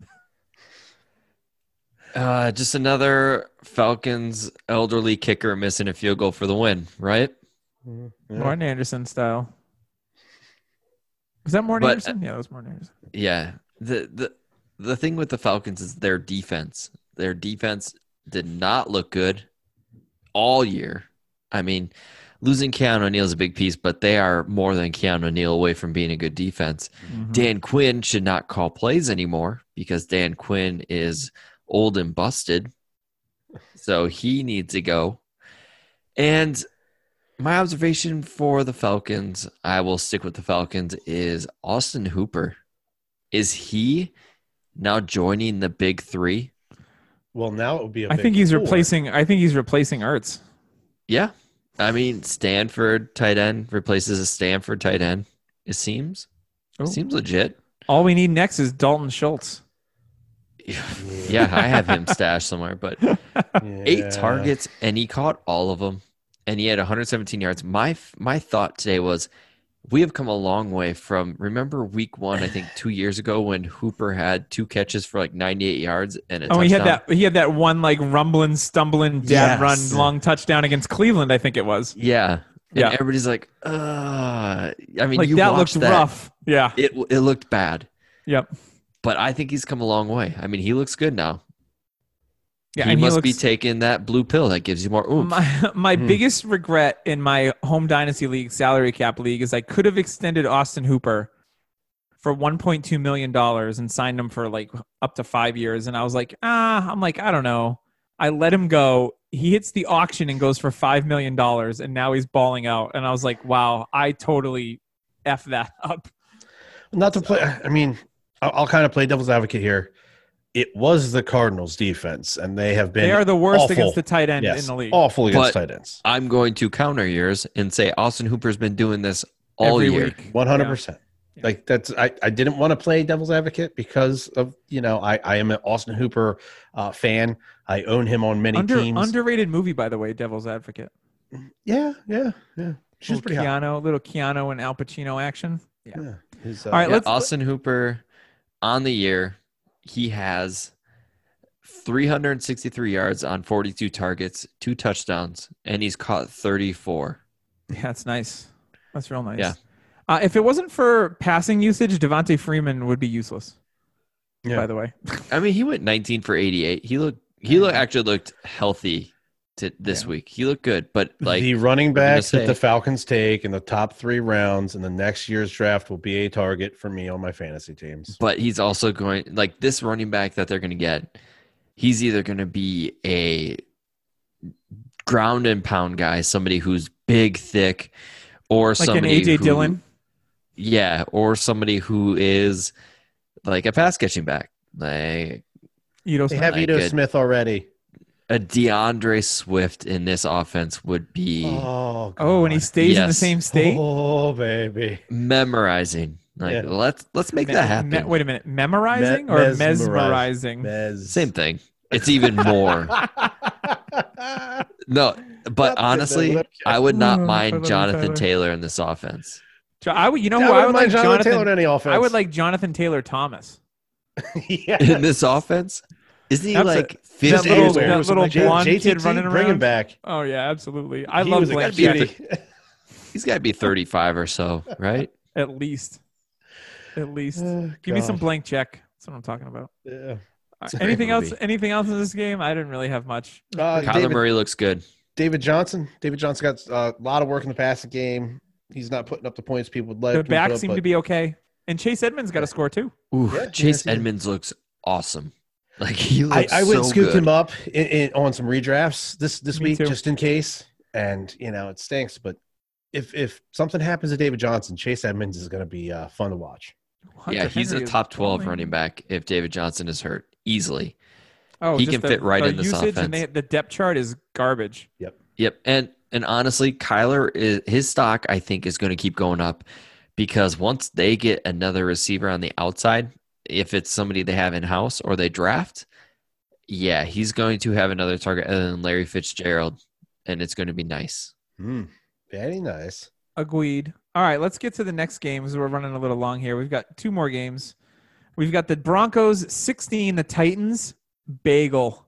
E: Uh, just another Falcons elderly kicker missing a field goal for the win, right?
F: Yeah.
D: Martin Anderson style. Was that Martin
E: But-
D: Anderson? Yeah, that was Martin Anderson.
E: Yeah. The the the thing with the Falcons is their defense. Their defense did not look good all year. I mean, losing Keanu O'Neal is a big piece, but they are more than Keanu O'Neal away from being a good defense.
D: Mhm.
E: Dan Quinn should not call plays anymore because Dan Quinn is old and busted. So he needs to go. And my observation for the Falcons, I will stick with the Falcons, is Austin Hooper. Is he now joining the big three?
F: Well, now it would be a
D: I
F: big
D: think he's
F: four.
D: replacing. I think he's replacing Ertz.
E: Yeah. I mean, Stanford tight end replaces a Stanford tight end. It seems.
D: Oh.
E: It seems legit.
D: All we need next is Dalton Schultz.
E: Yeah, I have him stashed somewhere, but eight
F: Yeah.
E: targets and he caught all of them, and he had one hundred seventeen yards. My my thought today was, we have come a long way from, remember week one, I think two years ago when Hooper had two catches for like ninety-eight yards and a
D: Oh,
E: touchdown.
D: he had that. He had that one like rumbling, stumbling, dad
F: Yes.
D: run long touchdown against Cleveland. I think it was.
E: Yeah. And
D: Yeah.
E: everybody's like, uh, I mean,
D: Like
E: you
D: that
E: watched
D: looked
E: that.
D: rough. Yeah.
E: It, it looked bad,
D: Yep.
E: but I think he's come a long way. I mean, he looks good now.
D: Yeah.
E: he
D: and
E: must
D: he
E: be
D: looks,
E: taking that blue pill that gives you more oomph.
D: My my
F: Hmm.
D: biggest regret in my home dynasty league, salary cap league, is I could have extended Austin Hooper for one point two million dollars and signed him for like up to five years. And I was like, ah, I'm like, I don't know. I let him go. He hits the auction and goes for five million dollars, and now he's balling out. And I was like, wow, I totally F that up.
F: Not to play. I mean, I'll, I'll kind of play devil's advocate here. It was the Cardinals' defense, and they have been.
D: They are the worst
F: awful.
D: against the tight end
F: Yes,
D: in the league.
F: awful against
E: But-
F: tight ends.
E: I'm going to counter yours and say Austin Hooper's been doing this all
D: Every
E: year.
D: week.
F: One hundred percent.
D: Yeah.
F: Like that's. I, I didn't want to play devil's advocate because of you know I I am an Austin Hooper uh, fan. I own him on many
D: Under,
F: teams.
D: underrated movie, by the way, Devil's Advocate.
F: yeah, yeah, yeah. She's
D: little
F: pretty hot.
D: Keanu, little Keanu and Al Pacino action. Yeah.
F: Yeah. He's, uh,
D: All right,
E: Yeah,
D: let's-
E: Austin Hooper on the year, he has three hundred sixty-three yards on forty-two targets, two touchdowns, and he's caught thirty-four.
D: Yeah, that's nice. That's real nice.
E: Yeah.
D: Uh, if it wasn't for passing usage, Devontae Freeman would be useless.
F: Yeah.
D: By the way,
E: I mean, he went nineteen for eighty-eight. He looked he look, actually looked healthy to this
D: Yeah.
E: week. He looked good, but like
F: the running
E: we're gonna
F: backs that
E: say-
F: the Falcons take in the top three rounds in the next year's draft will be a target for me on my fantasy teams.
E: but he's also going like this running back that they're going to get. He's either going to be a ground and pound guy, somebody who's big, thick, or
D: like
E: somebody
D: an A J
E: who-
D: Dillon.
E: Yeah, or somebody who is like a pass catching back, like
D: Ito
F: They
D: Smith.
F: have
E: Like
F: Ito
E: it.
F: Smith already.
E: a DeAndre Swift in this offense would be
F: Oh,
D: Oh, and he
F: God.
D: stays in the
E: Yes.
D: same state.
F: Oh, baby.
E: memorizing. Like
F: Yeah.
E: let's let's make
D: Me-
E: that happen.
D: me- wait a minute, memorizing
F: Me-
D: or
F: mesmerizing.
D: mesmerizing?
F: Mez.
E: Same thing. It's even more. No, but
F: Not
E: honestly,
F: okay.
E: I would not
D: Oh, I
E: mind
D: love you,
E: Jonathan
D: Tyler.
E: Taylor in this offense.
D: Jo- I would, you know
F: I
D: who I
F: wouldn't
D: would
F: mind
D: like
F: Jonathan
D: Jonathan
F: Taylor in any offense.
D: I would like Jonathan Taylor Thomas.
F: yeah.
E: In this offense, isn't he
D: That's
E: like
D: a- that
E: fifty
D: little-
E: years
D: that
E: old?
D: little
F: J-
D: blonde
F: J T T,
D: kid running
F: bring him
D: around?
F: back.
D: Oh yeah, absolutely. I
F: He
D: love
F: was a
D: Blank
E: gotta be
D: Check
F: cutie.
E: He's got to be thirty-five or so, right?
D: at least. At least.
F: Oh,
D: Give me some
F: God.
D: Blank Check. That's what I'm talking about.
F: Yeah.
D: All right,
E: It's a great
D: anything else?
E: movie.
D: Anything else in this game? I didn't really have much.
F: Uh,
E: Kyler
F: David,
E: Murray looks good.
F: David Johnson. David Johnson got uh, a lot of work in the passing game. He's not putting up the points people would like.
D: The
F: him to
D: backs
F: put up,
D: seem
F: but
D: to be okay, and Chase Edmonds got a score too.
E: Ooh,
F: Yeah,
E: Chase
F: yeah, he-
E: Edmonds looks awesome. Like he
F: I,
E: looks
F: I went and
E: so
F: scooped
E: good.
F: him up in, in, on some redrafts this this
D: Me
F: week
D: too.
F: just in case. And you know it stinks, but if if something happens to David Johnson, Chase Edmonds is going to be uh, fun to watch.
D: Hunter
E: Yeah, he's
D: Henry
E: a
D: is
E: top twelve
D: balling.
E: running back if David Johnson is hurt easily.
D: Oh,
E: He
D: just
E: can
D: the-
E: fit right
D: the
E: in this
D: usage and
E: offense.
D: they, the depth chart is garbage.
E: Yep, and and honestly, Kyler is his stock. I think is going to keep going up because once they get another receiver on the outside, if it's somebody they have in house or they draft, yeah, he's going to have another target other than Larry Fitzgerald, and it's going to be nice.
F: Hmm, very nice.
D: Agreed. All right, let's get to the next games. We're running a little long here. We've got two more games. We've got the Broncos sixteen, the Titans bagel.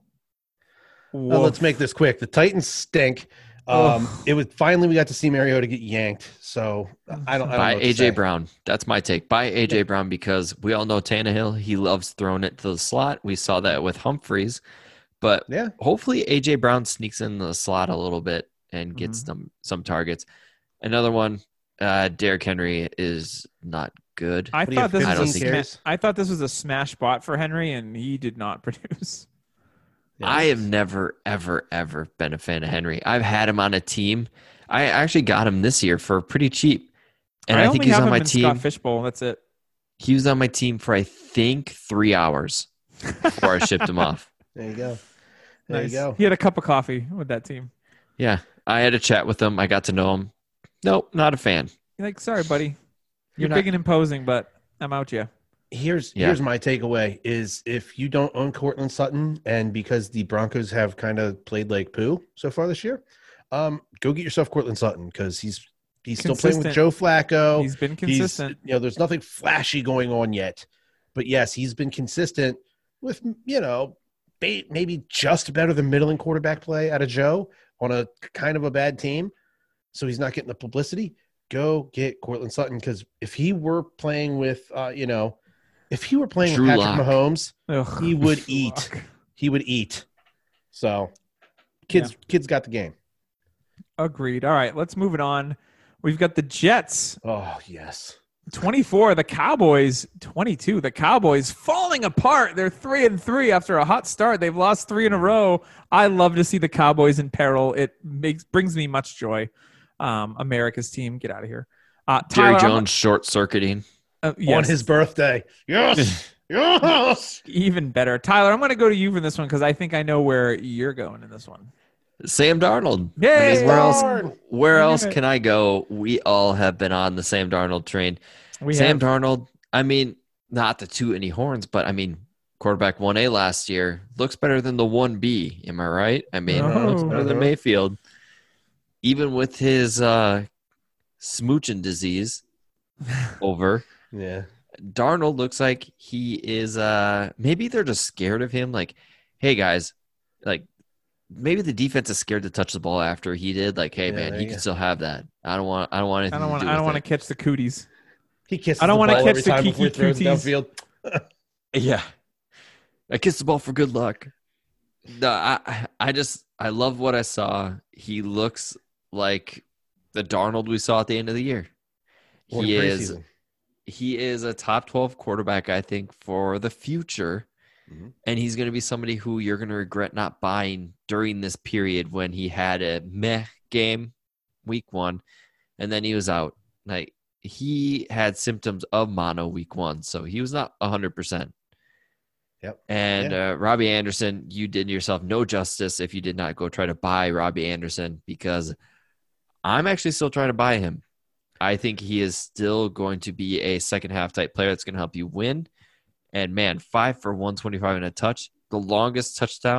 F: Well, let's
D: Woof.
F: make this quick. The Titans stink. Um, it was finally we got to see Mariota get yanked. So I don't. I don't
E: Buy
F: know what to
E: A J
F: say.
E: Brown. That's my take. Buy A J Brown because we all know Tannehill. He loves throwing it to the slot. We saw that with Humphreys, but
F: Yeah.
E: hopefully A J Brown sneaks in the slot a little bit and gets
F: Mm-hmm.
E: some some targets. Another one, uh, Derrick Henry is not good.
D: I
F: What do you
D: thought
F: have,
D: this
E: I don't
D: was a
E: think-
D: sma-
F: carries?
D: I thought this was a smash spot for Henry, and he did not produce.
F: Yeah.
E: I have never, ever, ever been a fan of Henry. I've had him on a team. I actually got him this year for pretty cheap, and I,
D: only
E: think he's
D: have
E: on
D: him
E: my
D: in
E: team.
D: Scott Fishbowl. That's it.
E: He was on my team for I think three hours before I shipped him off.
F: There you go. There
D: Nice.
F: you go.
D: He had a cup of coffee with that team.
E: Yeah, I had a chat with him. I got to know him. Nope, not a fan.
D: You're like, sorry, buddy. You're,
E: You're not-
D: big and imposing, but I'm out you.
F: Here's
E: Yeah.
F: here's my takeaway is if you don't own Cortland Sutton and because the Broncos have kind of played like poo so far this year, um, go get yourself Cortland Sutton because he's he's still playing with Joe
D: Consistent.
F: Flacco.
D: He's been
F: He's-
D: consistent.
F: you know, there's nothing flashy going on yet, but yes, he's been consistent with you know ba- maybe just better than middling quarterback play out of Joe on a kind of a bad team, so he's not getting the publicity. Go get Cortland Sutton because if he were playing with uh, you know. If he were playing
E: Drew
F: with Patrick
E: Lock.
F: Mahomes,
D: Ugh.
F: he would eat.
D: Fuck.
F: he would eat. So, kids, kids got the game.
D: Agreed. All right, let's move it on. We've got the Jets
F: Oh yes,
D: twenty-four, the Cowboys twenty-two. The Cowboys falling apart. They're three and three after a hot start. They've lost three in a row. I love to see the Cowboys in peril. It makes brings me much joy. Um, America's team, get out of here. Uh,
E: Jerry
D: Tyler, I'm-
E: Jones short circuiting.
D: uh,
F: on
D: yes,
F: his birthday. Yes, yes.
D: even better. Tyler, I'm going to go to you for this one because I think I know where you're going in this one.
E: Sam Darnold.
D: Yay!
E: I mean, where else?
F: Darn.
E: Where
D: We
E: else
D: did it.
E: can I go? We all have been on the Sam Darnold train.
D: We
E: Sam
D: have
E: Darnold. I mean, not to toot any horns, but I mean, quarterback one A last year looks better than the one B. Am I right? I mean,
D: No.
E: looks better than
F: Uh-huh.
E: Mayfield, even with his uh, smooching disease over.
F: Yeah.
E: Darnold looks like he is uh maybe they're just scared of him. Like, hey guys, like maybe the defense is scared to touch the ball after he did. Like, hey
F: Yeah,
E: man,
F: there
E: he
F: you
E: can
F: go.
E: still have that. I don't want I don't want anything
D: I don't
E: to
D: want.
E: do
D: I don't
E: with
D: want to
E: it.
D: catch the cooties.
F: He kisses.
D: I don't
F: the
D: wanna
F: ball
D: catch
F: every
D: the
F: time before he
D: kiki
F: throws it
D: cooties.
F: downfield.
E: Yeah. I kissed the ball for good luck. No, I I just I love what I saw. He looks like the Darnold we saw at the end of the year.
F: Or
E: He
F: in
E: is
F: preseason.
E: he is a top twelve quarterback, I think, for the future.
F: Mhm.
E: And he's going to be somebody who you're going to regret not buying during this period when he had a meh game week one and then he was out. Like he had symptoms of mono week one, so he was not one hundred percent.
F: Yep.
E: And uh, Robbie Anderson, you did yourself no justice if you did not go try to buy Robbie Anderson because I'm actually still trying to buy him. I think he is still going to be a second half type player that's going to help you win. And man, five for one twenty-five and a touch, the longest touchdown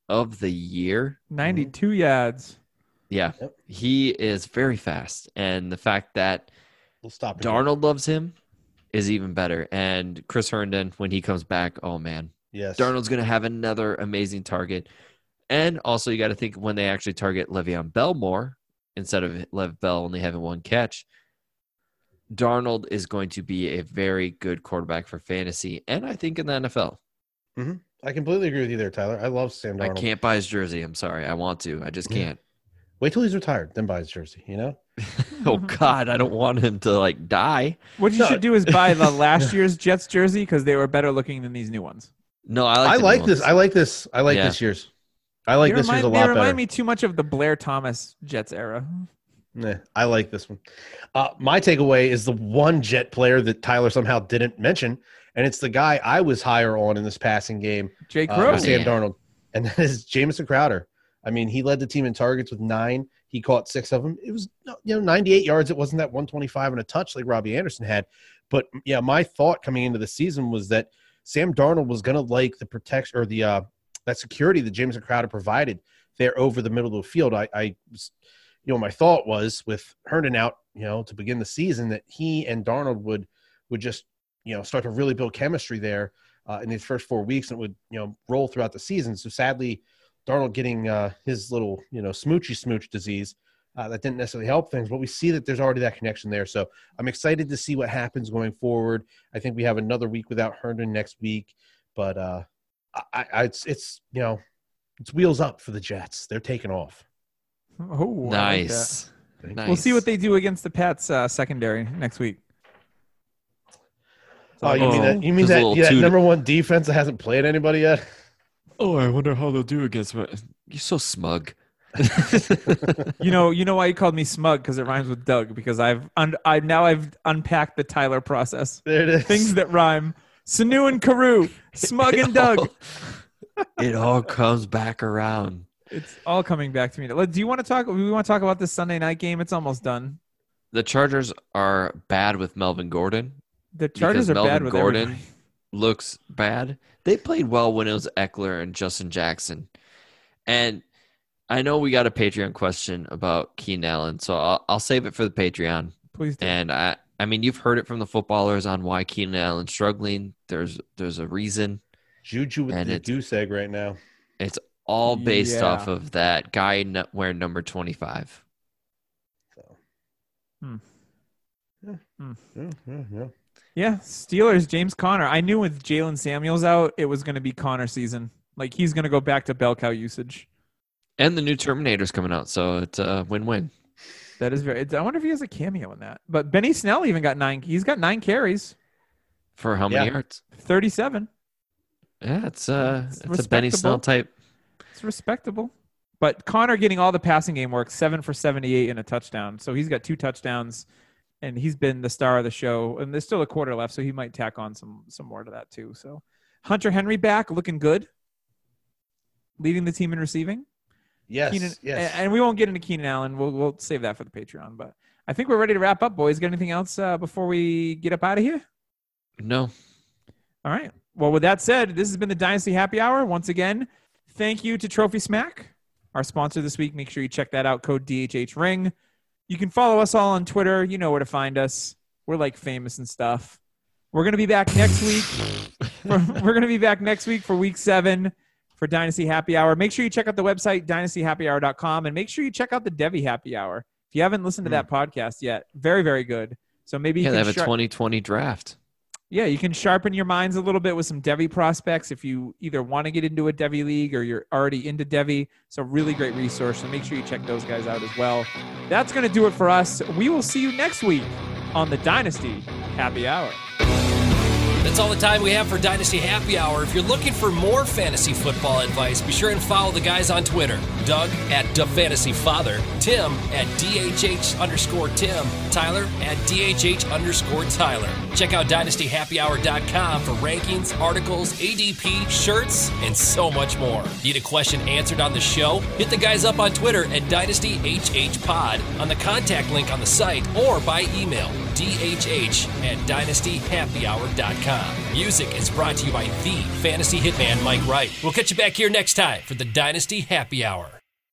E: of the year.
D: ninety-two yards.
E: Yeah,
F: Yep.
E: he is very fast. And the fact that
F: We'll stop.
E: Darnold loves him is even better. And Chris Herndon, when he comes back, oh, man.
F: Yes.
E: Darnold's going to have another amazing target. And also, you got to think when they actually target Le'Veon Bell more, instead of Lev Bell only having one catch, Darnold is going to be a very good quarterback for fantasy, and I think in the N F L.
F: Mm-hmm. I completely agree with you there, Tyler. I love Sam Darnold.
E: I can't buy his jersey. I'm sorry. I want to. I just can't.
F: Wait till he's retired, then buy his jersey, you know?
E: Oh, God. I don't want him to, like, die.
D: What you
F: No.
D: should do is buy the last year's Jets jersey because they were better looking than these new ones.
E: No, I like
F: I
E: the
F: like
E: new
F: this.
E: ones.
F: I like this. I like
E: Yeah.
F: this year's. I like
D: they
F: this
D: remind,
F: year's a
D: they
F: lot
D: remind
F: better.
D: me too much of the Blair Thomas Jets era.
F: Nah, I like this one. Uh, my takeaway is the one Jet player that Tyler somehow didn't mention, and it's the guy I was higher on in this passing game,
D: Jay
F: uh,
D: Crow.
F: with Sam
E: Yeah.
F: Darnold, and that is Jamison Crowder. I mean, he led the team in targets with nine. He caught six of them. It was, you know, ninety-eight yards. It wasn't that one twenty-five and a touch like Robbie Anderson had. But, yeah, my thought coming into the season was that Sam Darnold was going to like the protection or the uh, that security that Jamison Crowder provided there over the middle of the field. I, I was, you know, my thought was with Herndon out, you know, to begin the season that he and Darnold would would just, you know, start to really build chemistry there uh, in these first four weeks and would, you know, roll throughout the season. So sadly, Darnold getting uh, his little, you know, smoochy smooch disease, uh, that didn't necessarily help things, but we see that there's already that connection there. So I'm excited to see what happens going forward. I think we have another week without Herndon next week, but uh, I, I, it's, it's, you know, it's wheels up for the Jets. They're taking off.
D: Oh, I like
E: Nice.
D: that.
E: nice.
D: We'll see what they do against the Pats uh, secondary next week.
F: Oh, you mean
E: Oh,
F: that? You mean
E: there's a
F: that?
E: little
F: Yeah,
E: toot-
F: number one defense that hasn't played anybody yet.
E: Oh, I wonder how they'll do against me. You're so smug.
D: You know, you know why you called me smug because it rhymes with Doug. Because I've un- I now I've unpacked the Tyler process.
F: There it is.
D: Things that rhyme: Sanu and Carew, Smug and Doug.
E: It all comes back around.
D: It's all coming back to me. Let- Do you want to talk? We want to talk about this Sunday night game. It's almost done.
E: The Chargers are bad with Melvin Gordon.
D: The Chargers
E: because
D: are
E: Melvin
D: bad with
E: Gordon
D: everybody.
E: looks bad. They played well when it was Eckler and Justin Jackson. And I know we got a Patreon question about Keenan Allen, so I'll, I'll save it for the Patreon.
D: Please do.
E: And I, I mean, you've heard it from the footballers on why Keenan Allen's struggling. There's, there's a reason.
F: Juju with
E: And
F: the
E: it's-
F: goose egg right now.
E: It's all based
D: Yeah.
E: off of that guy n- wearing number twenty-five.
F: So.
D: Hmm.
F: Yeah.
D: Hmm.
F: Yeah, yeah, yeah.
D: Yeah, Steelers, James Conner. I knew with Jalen Samuels out, it was going to be Conner season. Like, he's going to go back to bell cow usage.
E: And the new Terminator's coming out, so it's a win-win.
D: That is very. I wonder if he has a cameo in that. But Benny Snell even got nine. He's got nine carries,
E: For how many
F: Yeah.
E: yards?
D: thirty-seven.
E: Yeah, it's, uh,
D: It's
E: it's, a Benny Snell
D: respectable.
E: type.
D: It's respectable. But Connor getting all the passing game work, seven for seventy-eight and a touchdown. So he's got two touchdowns, and he's been the star of the show. And there's still a quarter left, so he might tack on some some more to that too. So Hunter Henry back, looking good, leading the team in receiving.
F: Yes,
D: Keenan,
F: yes.
D: and we won't get into Keenan Allen. We'll we'll save that for the Patreon. But I think we're ready to wrap up, boys. Got anything else uh, before we get up out of here?
E: No.
D: All right. Well, with that said, this has been the Dynasty Happy Hour. Once again, thank you to Trophy Smack, our sponsor this week. Make sure you check that out, code D H H ring. You can follow us all on Twitter. You know where to find us. We're like famous and stuff. We're going to be back next week. We're, we're going to be back next week for week seven for Dynasty Happy Hour. Make sure you check out the website, dynasty happy hour dot com, and make sure you check out the Devi Happy Hour. If you haven't listened to that podcast yet, very, very good. So maybe you
E: Yeah,
D: can
E: they have a
D: shar-
E: twenty twenty draft.
D: yeah, you can sharpen your minds a little bit with some Devi prospects if you either want to get into a Devi league or you're already into Devi. It's a really great resource, so make sure you check those guys out as well. That's going to do it for us. We will see you next week on the Dynasty Happy Hour.
C: That's all the time we have for Dynasty Happy Hour. If you're looking for more fantasy football advice, be sure and follow the guys on Twitter. Doug at DaFantasyFather, Tim at DHH underscore Tim, Tyler at DHH underscore Tyler. Check out dynasty happy hour dot com for rankings, articles, A D P, shirts, and so much more. Need a question answered on the show? Hit the guys up on Twitter at DynastyHHPod, on the contact link on the site, or by email, D H H at dynasty happy hour dot com. Music is brought to you by the fantasy hitman Mike Wright. We'll catch you back here next time for the Dynasty Happy Hour.